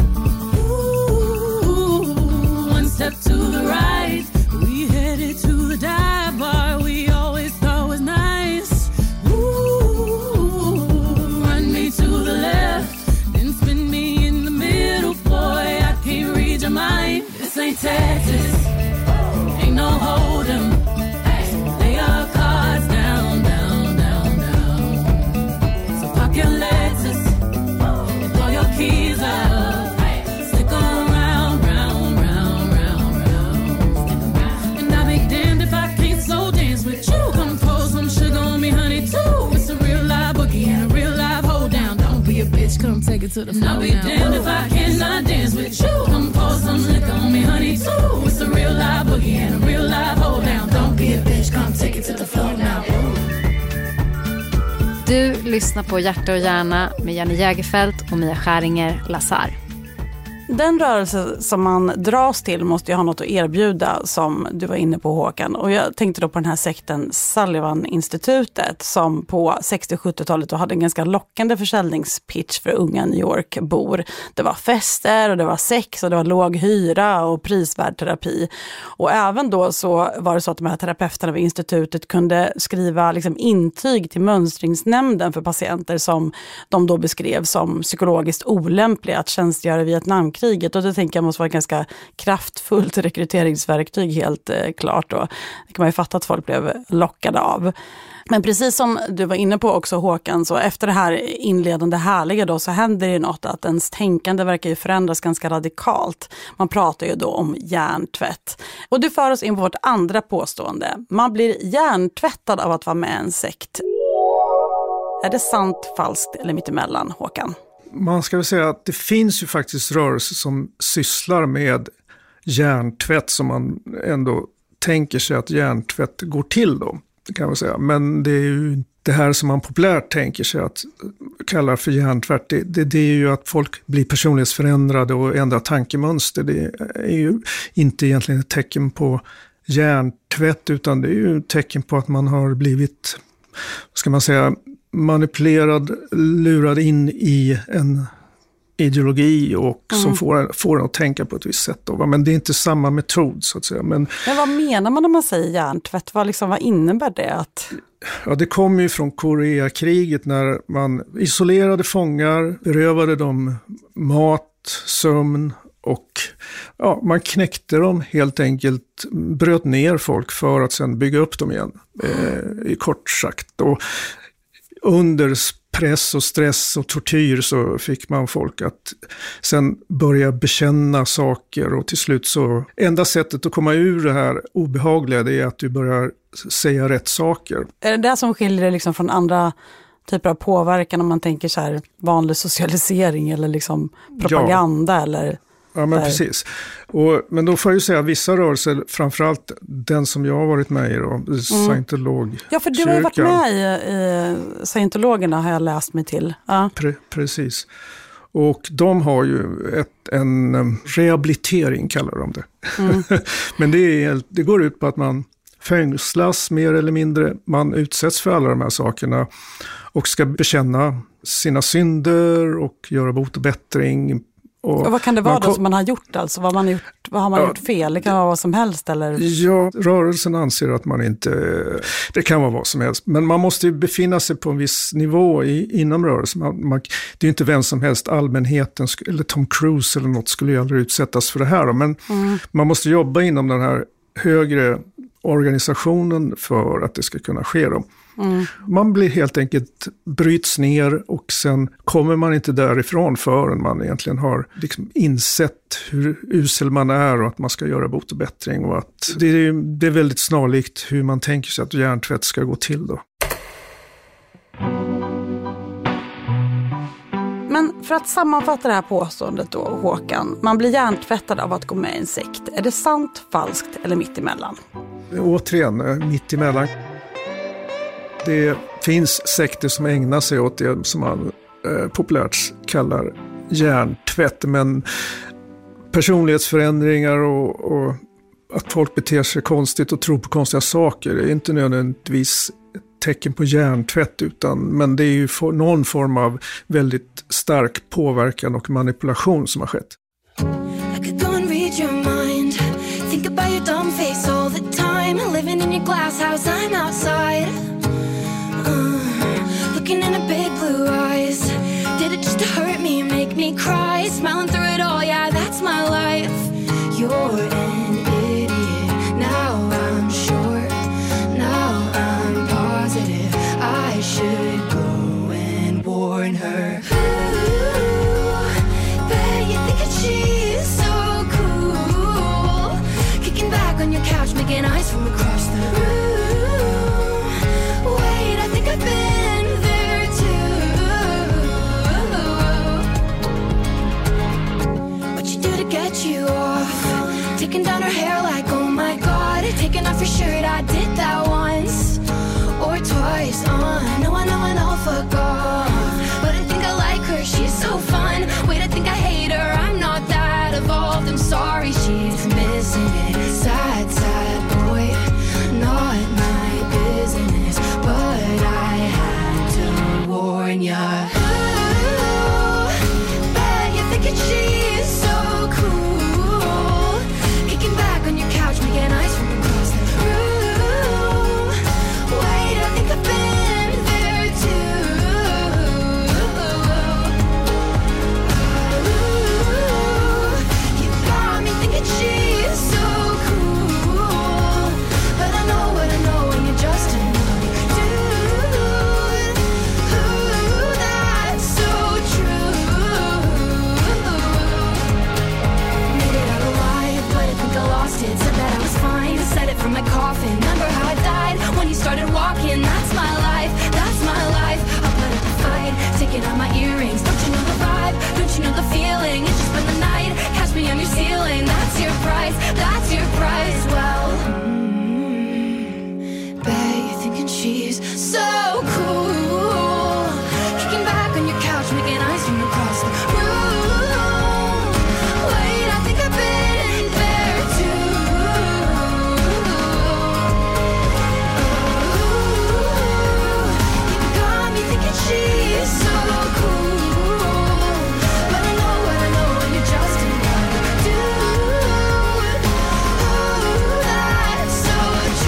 Ooh, one step to the right, we headed to the dive bar we always thought was nice. Ooh, run me to the left, then spin me in the middle, boy, I can't read your mind. This ain't Texas, ain't no hold'em. Lay your cards down, down, down, down. So park your Lexus and throw your keys up. Stick around, round, round, round, round. And I'll be damned if I can't slow dance with you. Come pour some sugar on me, honey, too. It's a real live boogie and a real live hold down. Don't be a bitch, come take it to the floor. And I'll be damned if I cannot dance with you. Come pour some liquor on me, honey, too. It's a real live boogie and a real live hold down. Don't be a bitch, come take it to the floor now. Du lyssnar på Hjärta och hjärna med Jenny Jägerfeldt och Mia Skäringer Lazar. Den rörelse som man dras till måste ju ha något att erbjuda, som du var inne på, Håkan. Och jag tänkte då på den här sekten Sullivan-institutet som på sextio- och sjuttiotalet då hade en ganska lockande försäljningspitch för unga New York-bor. Det var fester och det var sex och det var låg hyra och prisvärd terapi. Och även då så var det så att de här terapeuterna vid institutet kunde skriva liksom intyg till mönstringsnämnden för patienter som de då beskrev som psykologiskt olämpliga att tjänstgöra i Vietnamkriget. Och det tänker jag måste vara ett ganska kraftfullt rekryteringsverktyg, helt eh, klart. Och det kan man ju fatta att folk blev lockade av. Men precis som du var inne på också, Håkan, så efter det här inledande härliga då så händer det något, att ens tänkande verkar ju förändras ganska radikalt. Man pratar ju då om hjärntvätt. Och det för oss in på vårt andra påstående. Man blir hjärntvättad av att vara med i en sekt. Är det sant, falskt eller mittemellan, Håkan? Man ska väl säga att det finns ju faktiskt rörelser som sysslar med hjärntvätt, som man ändå tänker sig att hjärntvätt går till då, kan man säga. Men det är ju det här som man populärt tänker sig att kalla för hjärntvätt. Det, det, det är ju att folk blir personlighetsförändrade och ändrar tankemönster. Det är ju inte egentligen ett tecken på hjärntvätt, utan det är ju ett tecken på att man har blivit, ska man säga, manipulerad, lurad in i en ideologi och mm. som får, får en att tänka på ett visst sätt. Då. Men det är inte samma metod, så att säga. Men, Men vad menar man när man säger hjärntvätt? Vad, liksom, vad innebär det? Att... Ja, det kommer ju från Koreakriget när man isolerade fångar, berövade dem mat, sömn och ja, man knäckte dem helt enkelt, bröt ner folk för att sedan bygga upp dem igen, eh, i kort sagt. Och under press och stress och tortyr så fick man folk att sen börja bekänna saker, och till slut så enda sättet att komma ur det här obehagliga, det är att du börjar säga rätt saker. Är det det som skiljer det liksom från andra typer av påverkan, om man tänker så här vanlig socialisering eller liksom propaganda? Ja. Eller ja, men där. Precis. Och, men då får jag ju säga att vissa rörelser, framförallt den som jag har varit med i då, mm. scientolog. Ja, för du har ju varit med i, i scientologerna, har jag läst mig till. Ja. Pre- precis. Och de har ju ett, en rehabilitering, kallar de det. Mm. Men det, är, det går ut på att man fängslas mer eller mindre, man utsätts för alla de här sakerna och ska bekänna sina synder och göra bot och bättring. Och, och vad kan det vara man, då som man har gjort, alltså? Vad, man har, gjort, vad har man ja, gjort fel? Det kan vara vad som helst, eller? Ja, rörelsen anser att man inte, det kan vara vad som helst. Men man måste ju befinna sig på en viss nivå i, inom rörelsen. Man, man, det är ju inte vem som helst, allmänheten eller Tom Cruise eller något skulle ju aldrig utsättas för det här. Men mm. man måste jobba inom den här högre organisationen för att det ska kunna ske då. Mm. Man blir helt enkelt bryts ner och sen kommer man inte därifrån förrän man egentligen har liksom insett hur usel man är och att man ska göra bot och bättring, och att det är, det är väldigt snarlikt hur man tänker sig att hjärntvätt ska gå till då. Men för att sammanfatta det här påståendet då, Håkan, man blir hjärntvättad av att gå med i en sekt. Är det sant, falskt eller mittemellan? Återigen, mittemellan. Det finns sekter som ägnar sig åt det som man eh, populärt kallar hjärntvätt, men personlighetsförändringar och, och att folk beter sig konstigt och tror på konstiga saker är inte nödvändigtvis ett tecken på hjärntvätt, utan, men det är ju för, någon form av väldigt stark påverkan och manipulation som har skett. I could go and read your mind. Think about your dumb face all the time. Living in your glass house, I'm outside. Uh, looking in a big blue eyes. Did it just to hurt me, make me cry? Smiling through it all, yeah, that's my life. You're an idiot. Now I'm sure. Now I'm positive. I should go and warn her. Ooh, bet you think that she's so cool. Kicking back on your couch, making eyes from across the room. Wait, I think I've been there too. What you do to get you off? Taking down her hair like, oh my god. Taking off your shirt, I did that once or twice. Uh, no, I know, I know, fuck off. But I think I like her, she's so fun. Wait, I think I hate her, I'm not that evolved. I'm sorry, she's missing it. Sad, sad boy, not my business. But I had to warn ya. Ooh, bet you're thinking she's so cool. Kicking back on your couch, making eyes from across the room. Wait, I think I've been there too. Ooh, you got me thinking she's so cool. But I know what I know, and you're just another dude. Ooh, that's so true. Made it out alive, but I think I lost it. Said that I was fine, said it from my coffin. Remember how I died when you started walking? That's my life, that's my life. I'll put up a fight, taking out my earrings. Don't you know the vibe? Don't you know the feeling? It's just been the night, catch me on your ceiling. That's your price, that's your price. Well, mm, bet you're thinking she's so cool. Kicking back on your couch, making eyes from across the room. Wait, I think I've been there too. You got me thinking she's so cool. But I know what I know, and you're just another dude. Ooh, that's so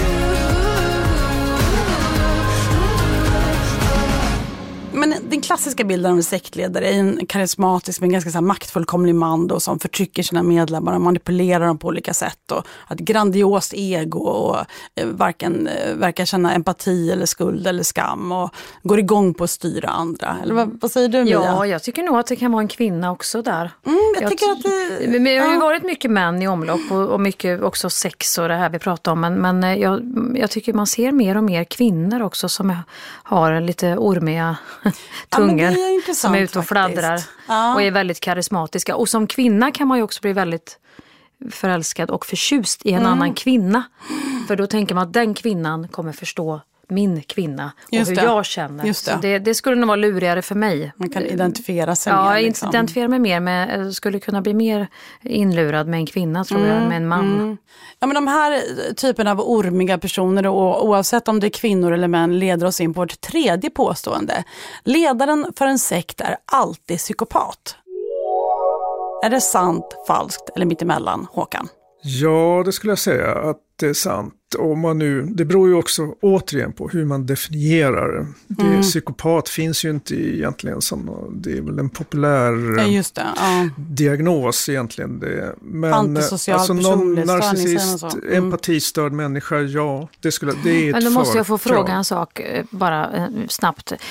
true. Men den klassiska bilden av en sektledare är en karismatisk men ganska så här maktfullkomlig man då, som förtrycker sina medlemmar och manipulerar dem på olika sätt, och ett grandiost ego och eh, varken eh, verkar känna empati eller skuld eller skam och går igång på att styra andra. Eller vad, vad säger du, Mia? Ja, jag tycker nog att det kan vara en kvinna också där. Mm, jag, jag tycker att det... Men det har ju ja. varit mycket män i omlopp och, och mycket också sex och det här vi pratar om. Men, men jag, jag tycker man ser mer och mer kvinnor också som har lite ormiga tungor, ja, är som är ute och fladdrar ja. och är väldigt karismatiska. Och som kvinna kan man ju också bli väldigt förälskad och förtjust i en mm. annan kvinna. För då tänker man att den kvinnan kommer förstå min kvinna och Just hur det. jag känner. Just det. Så det, det skulle nog vara lurigare för mig. Man kan identifiera sig ja, mer. Ja, liksom. identifiera mig mer, men jag skulle kunna bli mer inlurad med en kvinna, tror mm. jag, med en man. Mm. Ja, men de här typen av ormiga personer, och oavsett om det är kvinnor eller män, leder oss in på ett tredje påstående. Ledaren för en sekt är alltid psykopat. Är det sant, falskt eller mittemellan, Håkan? Ja, det skulle jag säga att det är sant. Om man nu, det beror ju också återigen på hur man definierar. Det, mm. Psykopat finns ju inte egentligen som, det är väl en populär ja, just det. Ja. diagnos egentligen. Det. Men antisocial alltså någon narcissist, mm. empatistörd människa, ja, det, skulle, det är ett Men då måste jag få förkrav. fråga en sak bara eh, snabbt.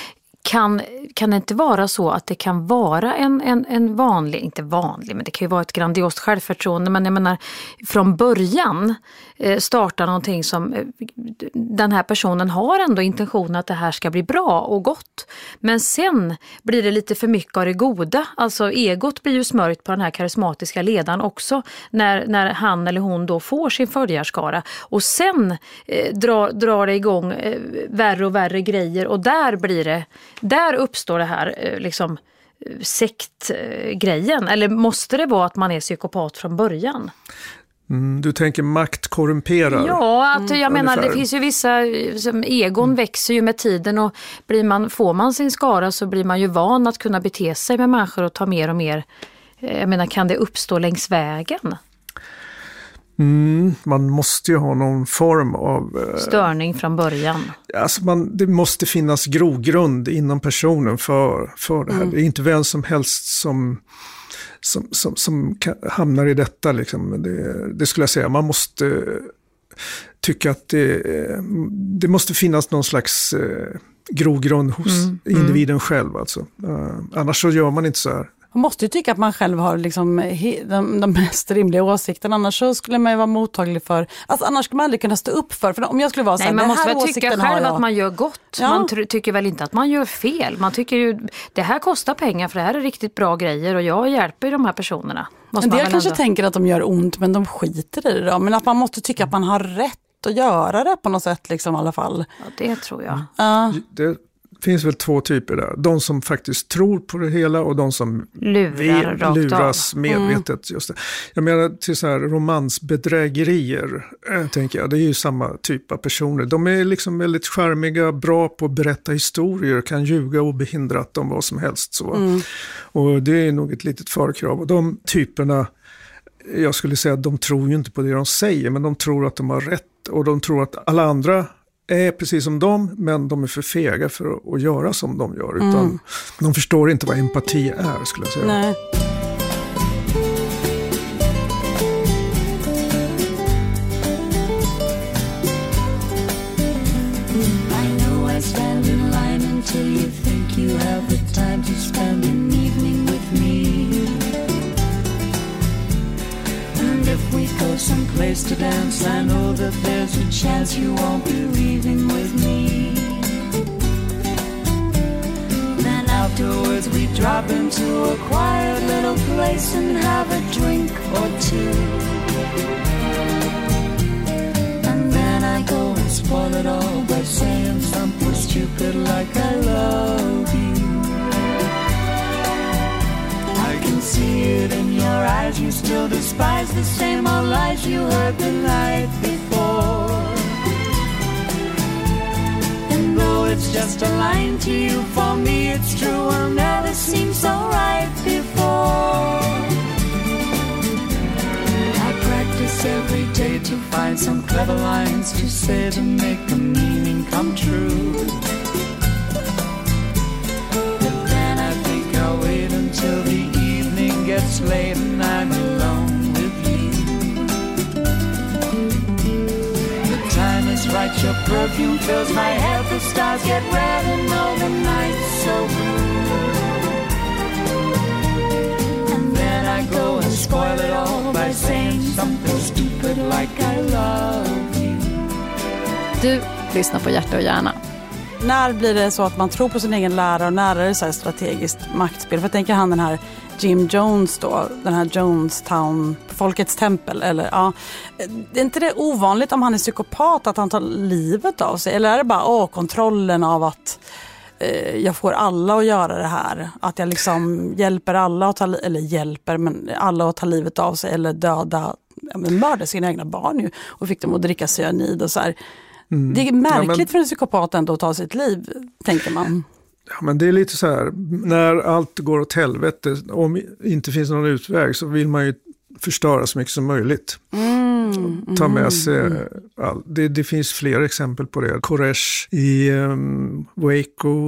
kan, kan det inte vara så att det kan vara en, en, en vanlig, inte vanlig, men det kan ju vara ett grandiost självförtroende, men jag menar från början eh, starta någonting som eh, den här personen har ändå intentionen att det här ska bli bra och gott, men sen blir det lite för mycket av det goda, alltså egot blir ju smörjt på den här karismatiska ledaren också när, när han eller hon då får sin följarskara, och sen eh, drar, drar det igång eh, värre och värre grejer, och där blir det Där uppstår det här eh, liksom sektgrejen. Eller måste det vara att man är psykopat från början? Mm, du tänker makt korrumperar? Ja, att jag mm, menar ungefär. Det finns ju vissa, som egon mm. växer ju med tiden, och blir man, får man sin skara så blir man ju van att kunna bete sig med människor och ta mer och mer. Jag menar, kan det uppstå längs vägen? Mm, man måste ju ha någon form av eh, störning från början. Alltså man, det måste finnas grogrund inom personen för, för det här. Mm. Det är inte vem som helst som, som, som, som kan, hamnar i detta. Liksom. Det, det skulle jag säga. Man måste tycka att det, det måste finnas någon slags eh, grogrund hos mm. individen mm. själv. Alltså. Uh, annars så gör man inte så här. Man måste ju tycka att man själv har liksom he, de, de mest rimliga åsikterna, annars så skulle man ju vara mottaglig för, alltså annars skulle man aldrig kunna stå upp för, för om jag skulle vara så här, nej, man måste här väl tycka själv att man gör gott, ja. Man t- tycker väl inte att man gör fel, man tycker ju, det här kostar pengar för det här är riktigt bra grejer och jag hjälper ju de här personerna. Men det jag kanske ändå tänker att de gör ont, men de skiter i det då, men att man måste tycka att man har rätt att göra det på något sätt liksom i alla fall. Ja, det tror jag. Ja. Det finns väl två typer där. De som faktiskt tror på det hela och de som Lurar, ve- luras medvetet. Mm. Just det. Jag menar till så här romansbedrägerier äh, tänker jag. Det är ju samma typ av personer. De är liksom väldigt charmiga, bra på att berätta historier, kan ljuga obehindrat om vad som helst. Så. Mm. Och det är nog ett litet förkrav. Och de typerna, jag skulle säga att de tror ju inte på det de säger, men de tror att de har rätt och de tror att alla andra är precis som dem, men de är för fega för att, att göra som de gör. Utan mm. de förstår inte vad empati är, skulle jag säga. Nej. I know I stand in line until you think you have the time to spend an evening with me. And if we go someplace to dance, I know that there's a chance you won't be leaving with me. Then afterwards we drop into a quiet little place and have a drink or two. And then I go and spoil it all by saying something stupid like I love you. I can see it in your eyes, you still despise the same old lies you heard the night before. And though it's just a line to you, for me it's true, will never seem so right before. I practice every day to find some clever lines to say to make the meaning come true. But then I think I'll wait until the evening gets late and I'm alone with you. The time is right, your perfume fills my head, the stars get red and all the nights so blue. And then I go and spoil it all by saying something stupid like I love you. Du lyssnar på Hjärta och hjärna. När blir det så att man tror på sin egen lära och när är det så här strategiskt maktspel? För jag tänker han den här Jim Jones då, den här Jonestown, Folkets tempel, eller ja. Är inte det ovanligt om han är psykopat att han tar livet av sig? Eller är det bara åh, kontrollen av att eh, jag får alla att göra det här? Att jag liksom hjälper alla att ta, eller hjälper, men alla att ta livet av sig eller döda, ja, men mörda sina egna barn ju och fick dem att dricka cyanid och så här. Mm. Det är märkligt ja, men, för en psykopat ändå att ta sitt liv, tänker man. Ja, men det är lite så här, när allt går åt helvete, om det inte finns någon utväg så vill man ju förstöra så mycket som möjligt. Mm, Ta med sig mm. all, det, det finns fler exempel på det. Koresh i um, Waco,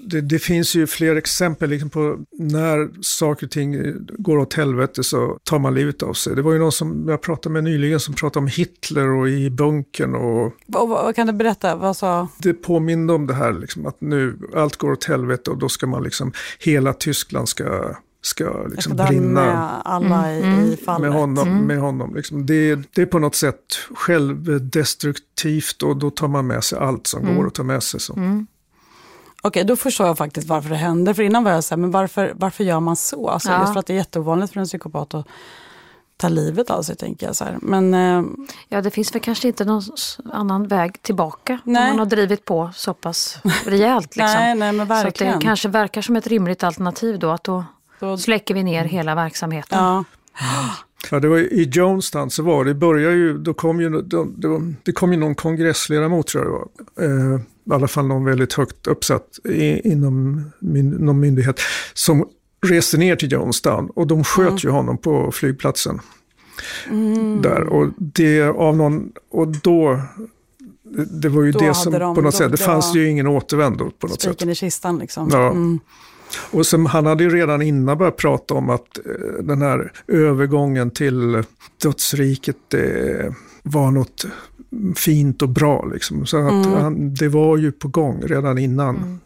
det, det finns ju fler exempel liksom på när saker och ting går åt helvete så tar man livet av sig. Det var ju någon som jag pratade med nyligen som pratade om Hitler och i bunkern. Och vad, vad kan du berätta? Vad sa? Det påminner om det här liksom, att nu allt går åt helvete och då ska man liksom, hela Tyskland ska... ska liksom brinna med alla i, mm. i fallet. Med honom. Mm. Med honom liksom. det, det är på något sätt självdestruktivt och då tar man med sig allt som mm. går att ta med sig. Så. Mm. Okej, då förstår jag faktiskt varför det händer. För innan var jag så här, men varför, varför gör man så? Alltså, ja. Just för att det är jätteovanligt för en psykopat att ta livet av sig, tänker jag så här. Men, eh, ja, det finns väl kanske inte någon annan väg tillbaka. Nej. Om man har drivit på så pass rejält. Liksom. nej, nej, men verkligen. Så att det kanske verkar som ett rimligt alternativ då, att då Då släcker vi ner hela verksamheten. Ja. Ja, det var i Jonestown så var det, började ju, då kom ju, det, det, var, det kom ju någon kongressledamot tror jag det var. Eh, I alla fall någon väldigt högt uppsatt i, inom min, någon myndighet som reste ner till Jonestown och de sköt mm. ju honom på flygplatsen. Mm. Där, och det av någon, och då det var ju då det som de, på något då, sätt, det, det fanns ju ingen återvändo på något sätt. Spiken i kistan liksom. Ja. Mm. Och som han hade ju redan innan börjat prata om att eh, den här övergången till dödsriket eh, var något fint och bra liksom. Så att mm. han, det var ju på gång redan innan. Mm.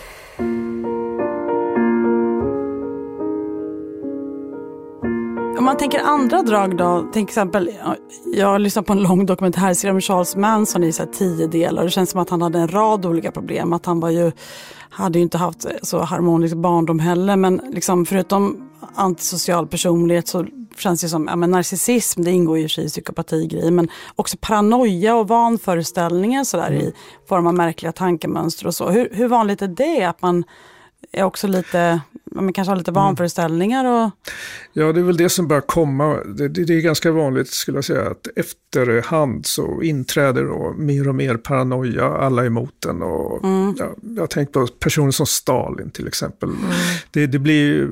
Om man tänker andra drag då, till exempel, jag har lyssnat på en lång dokumentärserie om Charles Manson i så här tio delar. Det känns som att han hade en rad olika problem. Att han var ju, hade ju inte haft så harmonisk barndom heller. Men liksom förutom antisocial personlighet så känns det som ja, men narcissism, det ingår ju i psykopatigrej. Men också paranoia och vanföreställningar sådär mm. i form av märkliga tankemönster och så. Hur, hur vanligt är det att man är också lite, man kanske har lite vanföreställningar och... Ja, det är väl det som börjar komma. Det, det, det är ganska vanligt skulle jag säga att efterhand så inträder då mer och mer paranoia, alla emot den. Och, mm. ja, jag har tänkt på personer som Stalin till exempel. Mm. Det, det blir,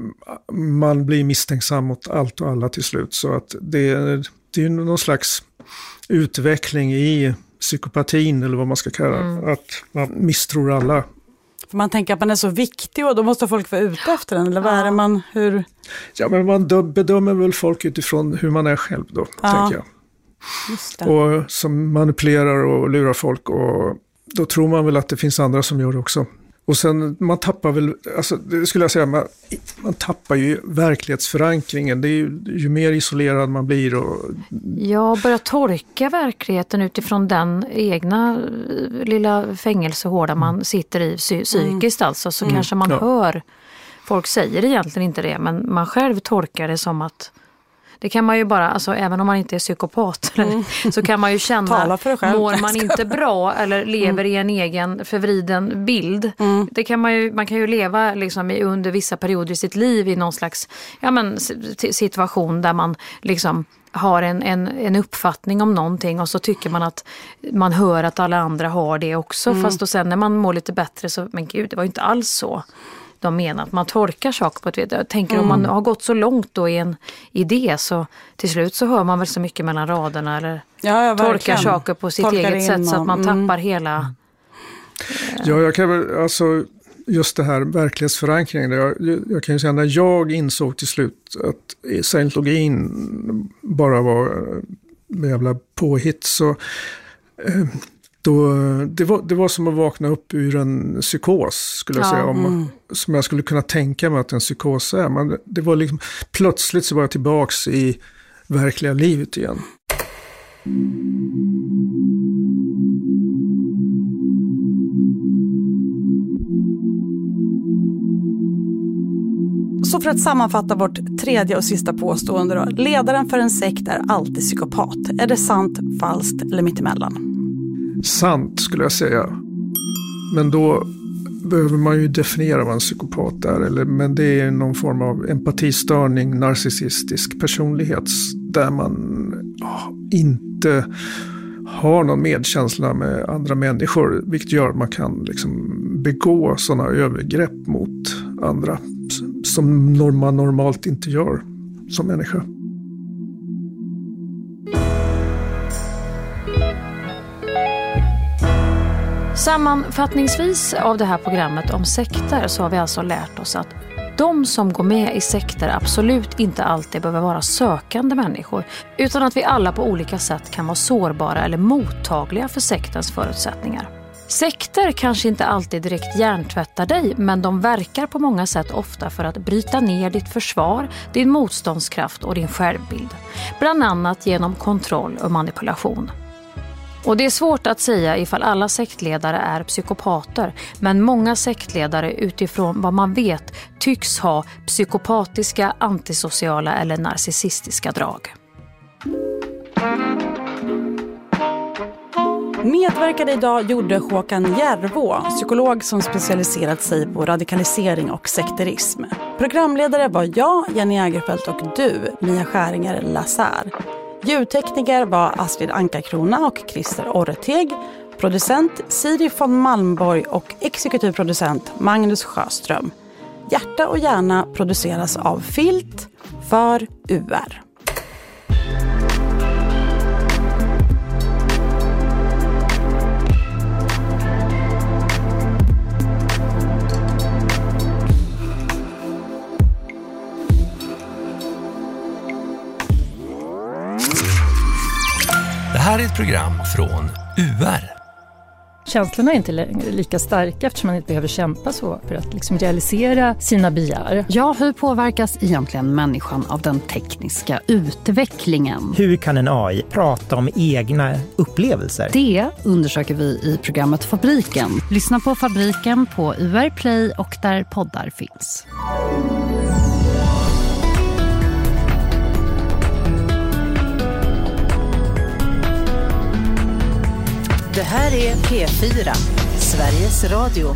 man blir misstänksam mot allt och alla till slut. Så att det, det är någon slags utveckling i psykopatin eller vad man ska kalla mm. att man misstror alla. För man tänker att man är så viktig och då måste folk vara ute efter den. Eller vad är det man, hur? Ja, men man bedömer väl folk utifrån hur man är själv då, ja. tänker jag. Just det. Och som manipulerar och lurar folk och då tror man väl att det finns andra som gör det också. Och sen man tappar väl, alltså det skulle jag säga, man, man tappar ju verklighetsförankringen. Det är ju, ju mer isolerad man blir. Och... Ja, börja tolka verkligheten utifrån den egna lilla fängelsehårda man sitter i psy- psykiskt alltså. Så mm. kanske man ja. hör, folk säger egentligen inte det, men man själv tolkar det som att det kan man ju bara, alltså även om man inte är psykopat mm. så kan man ju känna, mår man inte bra eller lever mm. i en egen förvriden bild. Mm. Det kan man ju, man kan ju leva liksom i, under vissa perioder i sitt liv i någon slags ja, men, situation där man liksom har en, en, en uppfattning om någonting och så tycker man att man hör att alla andra har det också. Mm. Fast och sen när man mår lite bättre så, men gud, det var ju inte alls så. De menar att man tolkar saker på ett vet. Jag tänker mm. om man har gått så långt då i en idé så till slut så hör man väl så mycket mellan raderna eller ja, ja, tolkar saker på sitt tolkar eget sätt så att man mm. tappar hela... Mm. Ja, jag kan väl, alltså just det här verklighetsförankringen. Jag, jag kan ju säga när jag insåg till slut att scientologin bara var en jävla påhitt så... Eh, Då, det, var, det var som att vakna upp ur en psykos skulle jag ja, säga om, mm. som jag skulle kunna tänka mig att en psykos är. Men det var liksom, plötsligt så var jag tillbaks i verkliga livet igen. Så för att sammanfatta vårt tredje och sista påstående då. Ledaren för en sekt är alltid psykopat. Är det sant, falskt eller mittemellan? Sant skulle jag säga. Men då behöver man ju definiera vad en psykopat är. Eller, men det är någon form av empatistörning, narcissistisk personlighet där man oh, inte har någon medkänsla med andra människor. Vilket gör att man kan liksom begå sådana övergrepp mot andra som man normalt inte gör som människa. Sammanfattningsvis av det här programmet om sekter så har vi alltså lärt oss att de som går med i sekter absolut inte alltid behöver vara sökande människor, utan att vi alla på olika sätt kan vara sårbara eller mottagliga för sektens förutsättningar. Sekter kanske inte alltid direkt hjärntvättar dig, men de verkar på många sätt ofta för att bryta ner ditt försvar, din motståndskraft och din självbild. Bland annat genom kontroll och manipulation. Och det är svårt att säga ifall alla sektledare är psykopater, men många sektledare utifrån vad man vet tycks ha psykopatiska, antisociala eller narcissistiska drag. Medverkade idag gjorde Håkan Järvå, psykolog som specialiserat sig på radikalisering och sekterism. Programledare var jag, Jenny Jägerfeldt, och du, Mia Skäringer Lazar. Ljudtekniker var Astrid Ankarkrona och Christer Orreteg. Producent Siri von Malmborg och exekutivproducent Magnus Sjöström. Hjärta och hjärna produceras av Filt för U R. Det här är ett program från U R. Känslorna är inte lika starka eftersom man inte behöver kämpa så för att liksom realisera sina begär. Ja, hur påverkas egentligen människan av den tekniska utvecklingen? Hur kan en A I prata om egna upplevelser? Det undersöker vi i programmet Fabriken. Lyssna på Fabriken på U R Play och där poddar finns. Det här är P fyra, Sveriges Radio.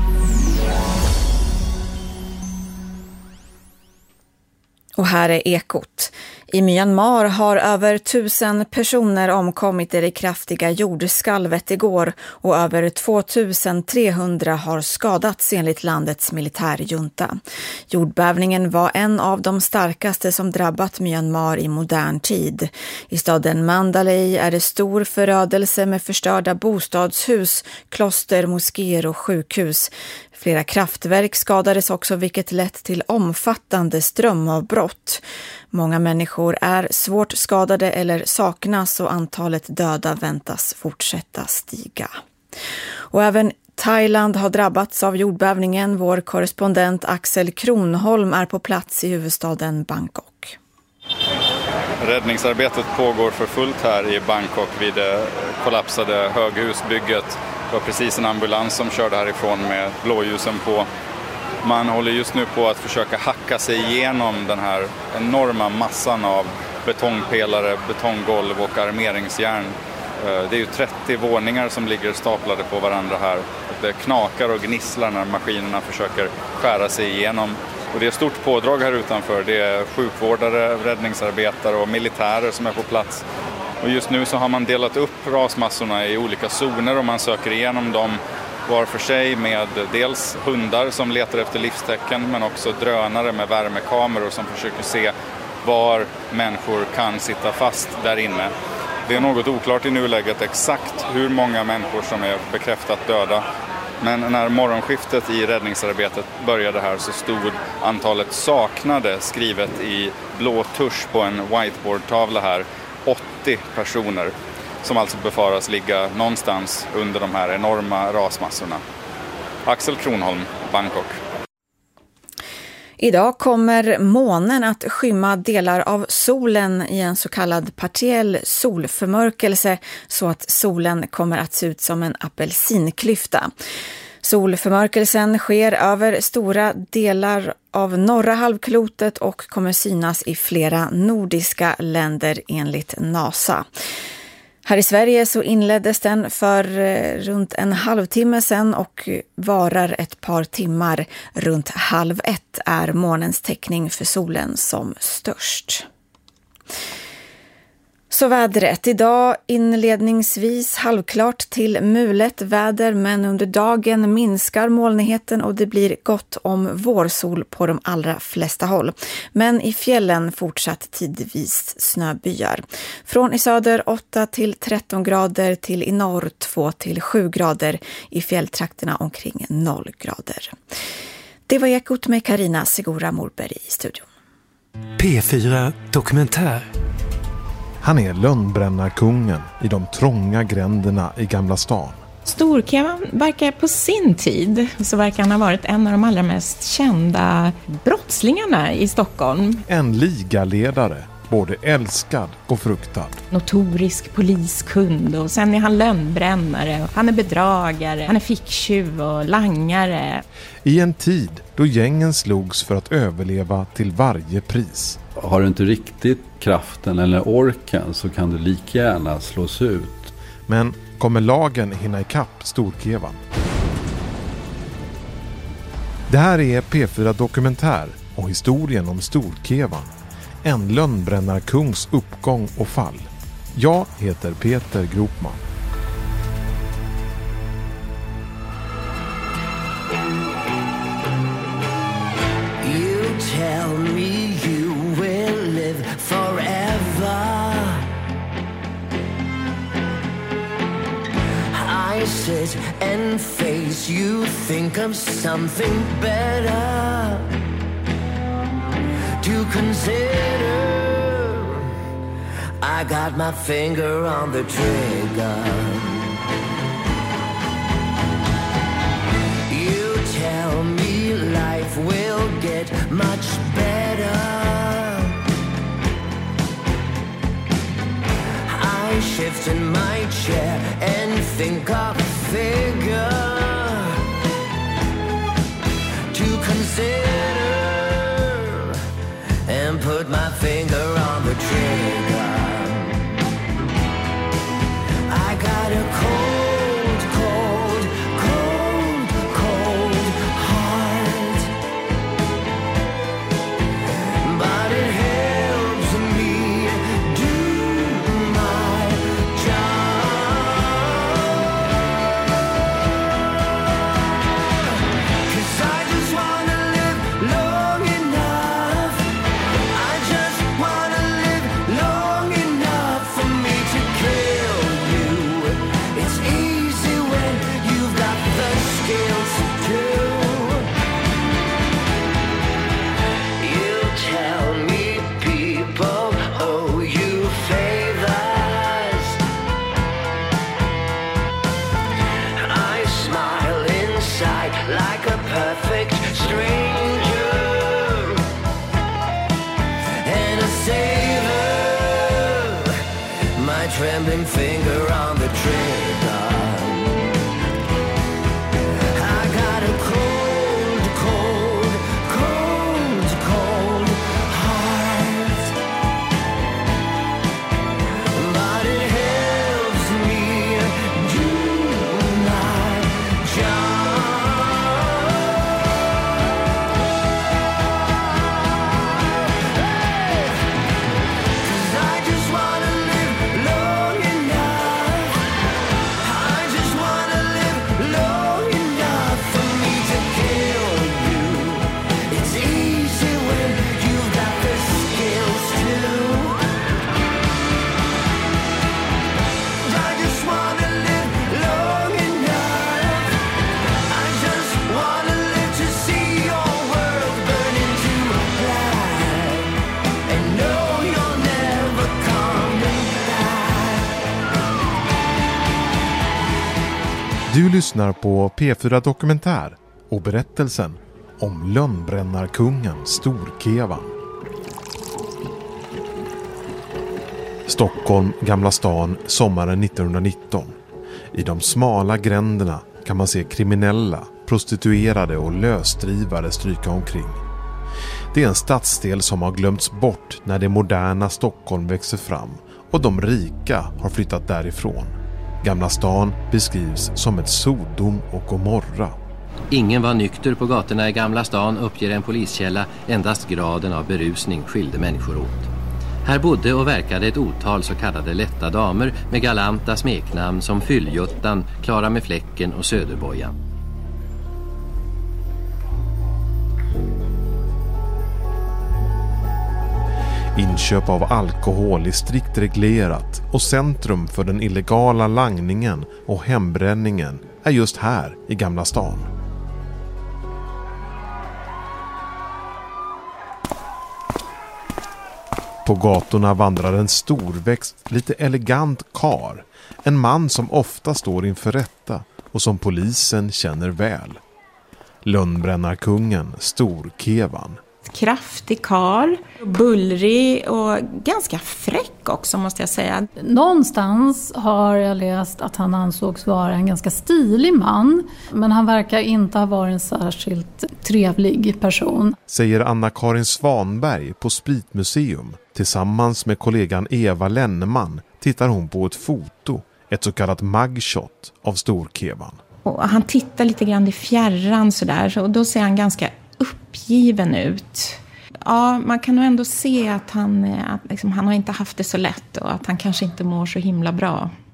Och här är Ekot. I Myanmar har över tusen personer omkommit i det kraftiga jordskalvet igår och över tvåtusen-trehundra har skadats enligt landets militärjunta. Jordbävningen var en av de starkaste som drabbat Myanmar i modern tid. I staden Mandalay är det stor förödelse med förstörda bostadshus, kloster, moskéer och sjukhus. Flera kraftverk skadades också, vilket lett till omfattande strömavbrott. Många människor är svårt skadade eller saknas och antalet döda väntas fortsätta stiga. Och även Thailand har drabbats av jordbävningen. Vår korrespondent Axel Kronholm är på plats i huvudstaden Bangkok. Räddningsarbetet pågår för fullt här i Bangkok vid det kollapsade höghusbygget. Det var precis en ambulans som körde härifrån med blåljusen på. Man håller just nu på att försöka hacka sig igenom den här enorma massan av betongpelare, betonggolv och armeringsjärn. Det är ju trettio våningar som ligger staplade på varandra här. Det knakar och gnisslar när maskinerna försöker skära sig igenom. Och det är stort pådrag här utanför. Det är sjukvårdare, räddningsarbetare och militärer som är på plats. Och just nu så har man delat upp rasmassorna i olika zoner och man söker igenom dem var för sig med dels hundar som letar efter livstecken men också drönare med värmekameror som försöker se var människor kan sitta fast där inne. Det är något oklart i nuläget exakt hur många människor som är bekräftat döda. Men när morgonskiftet i räddningsarbetet började här så stod antalet saknade skrivet i blå tusch på en whiteboardtavla här. åttio personer som alltså befaras ligga någonstans under de här enorma rasmassorna. Axel Kronholm, Bangkok. Idag kommer månen att skymma delar av solen i en så kallad partiell solförmörkelse så att solen kommer att se ut som en apelsinklyfta. Solförmörkelsen sker över stora delar av norra halvklotet och kommer synas i flera nordiska länder enligt NASA. Här i Sverige så inleddes den för runt en halvtimme sedan och varar ett par timmar. Runt halv ett är månens täckning för solen som störst. Så vädret. Idag inledningsvis halvklart till mulet väder, men under dagen minskar molnigheten och det blir gott om vårsol på de allra flesta håll. Men i fjällen fortsatt tidvis snöbyar. Från i söder åtta till tretton grader till i norr två till sju grader. I fjälltrakterna omkring noll grader. Det var Ekot med Karina Segura Morberg i studion. P fyra Dokumentär. Han är lönnbrännarkungen i de trånga gränderna i Gamla stan. Storkevan verkar på sin tid så verkar han ha varit en av de allra mest kända brottslingarna i Stockholm. En ligaledare, både älskad och fruktad. Notorisk poliskund och sen är han lönnbrännare, han är bedragare, han är ficktjuv och langare. I en tid då gängen slogs för att överleva till varje pris. Har du inte riktigt kraften eller orken så kan du lika gärna slås ut. Men kommer lagen hinna ikapp Storkevan? Det här är P fyra Dokumentär och historien om Storkevan. En lönnbrännarkungs uppgång och fall. Jag heter Peter Gropman. You tell me you will live forever. I sit and face you, think of something better to consider. I got my finger on the trigger. You tell me life will get much better. I shift in my chair and think of a figure to consider and put my finger on the trigger. I got a cold, cold, cold, cold heart, but it helps me do my job. 'Cause I just wanna live long enough. I just wanna live long enough for me to kill you. It's easy when you've got the skills to. You tell me people owe you favors. I smile inside like a perfect stranger and a saver, my trembling finger on the trigger. I got a cold, cold, cold, cold heart, but it helps me do my job. 'Cause I just wanna live long enough. I just wanna live long enough for me to kill you. It's easy when you've got the skills to. I just wanna live long enough. I just wanna live to see your world burn into black and know you're never coming back. Du lyssnar på P fyra Dokumentär och berättelsen om lönnbrännarkungen Storkevan. Stockholm, Gamla stan, sommaren nittonhundranitton. I de smala gränderna kan man se kriminella, prostituerade och lösdrivare stryka omkring. Det är en stadsdel som har glömts bort när det moderna Stockholm växer fram och de rika har flyttat därifrån. Gamla stan beskrivs som ett Sodom och Gomorra. Ingen var nykter på gatorna i Gamla stan, uppger en poliskälla. Endast graden av berusning skilde människor åt. Här bodde och verkade ett otal så kallade lätta damer med galanta smeknamn som Fylljuttan, Klara med fläcken och Söderbojan. Inköp av alkohol är strikt reglerat och centrum för den illegala langningen och hembränningen är just här i Gamla stan. På gatorna vandrar en storväxt, lite elegant kar. En man som ofta står inför rätta och som polisen känner väl. Lönnbrännarkungen Storkevan. Kraftig karl, bullrig och ganska fräck också måste jag säga. Någonstans har jag läst att han ansågs vara en ganska stilig man, men han verkar inte ha varit en särskilt trevlig person. Säger Anna-Karin Svanberg på Spritmuseum. Tillsammans med kollegan Eva Lenneman tittar hon på ett foto, ett så kallat mugshot av Storkevan. Och han tittar lite grann i fjärran sådär, och då ser han ganska uppgiven ut. Ja, man kan nog ändå se att han, att liksom, han har inte haft det så lätt och att han kanske inte mår så himla bra.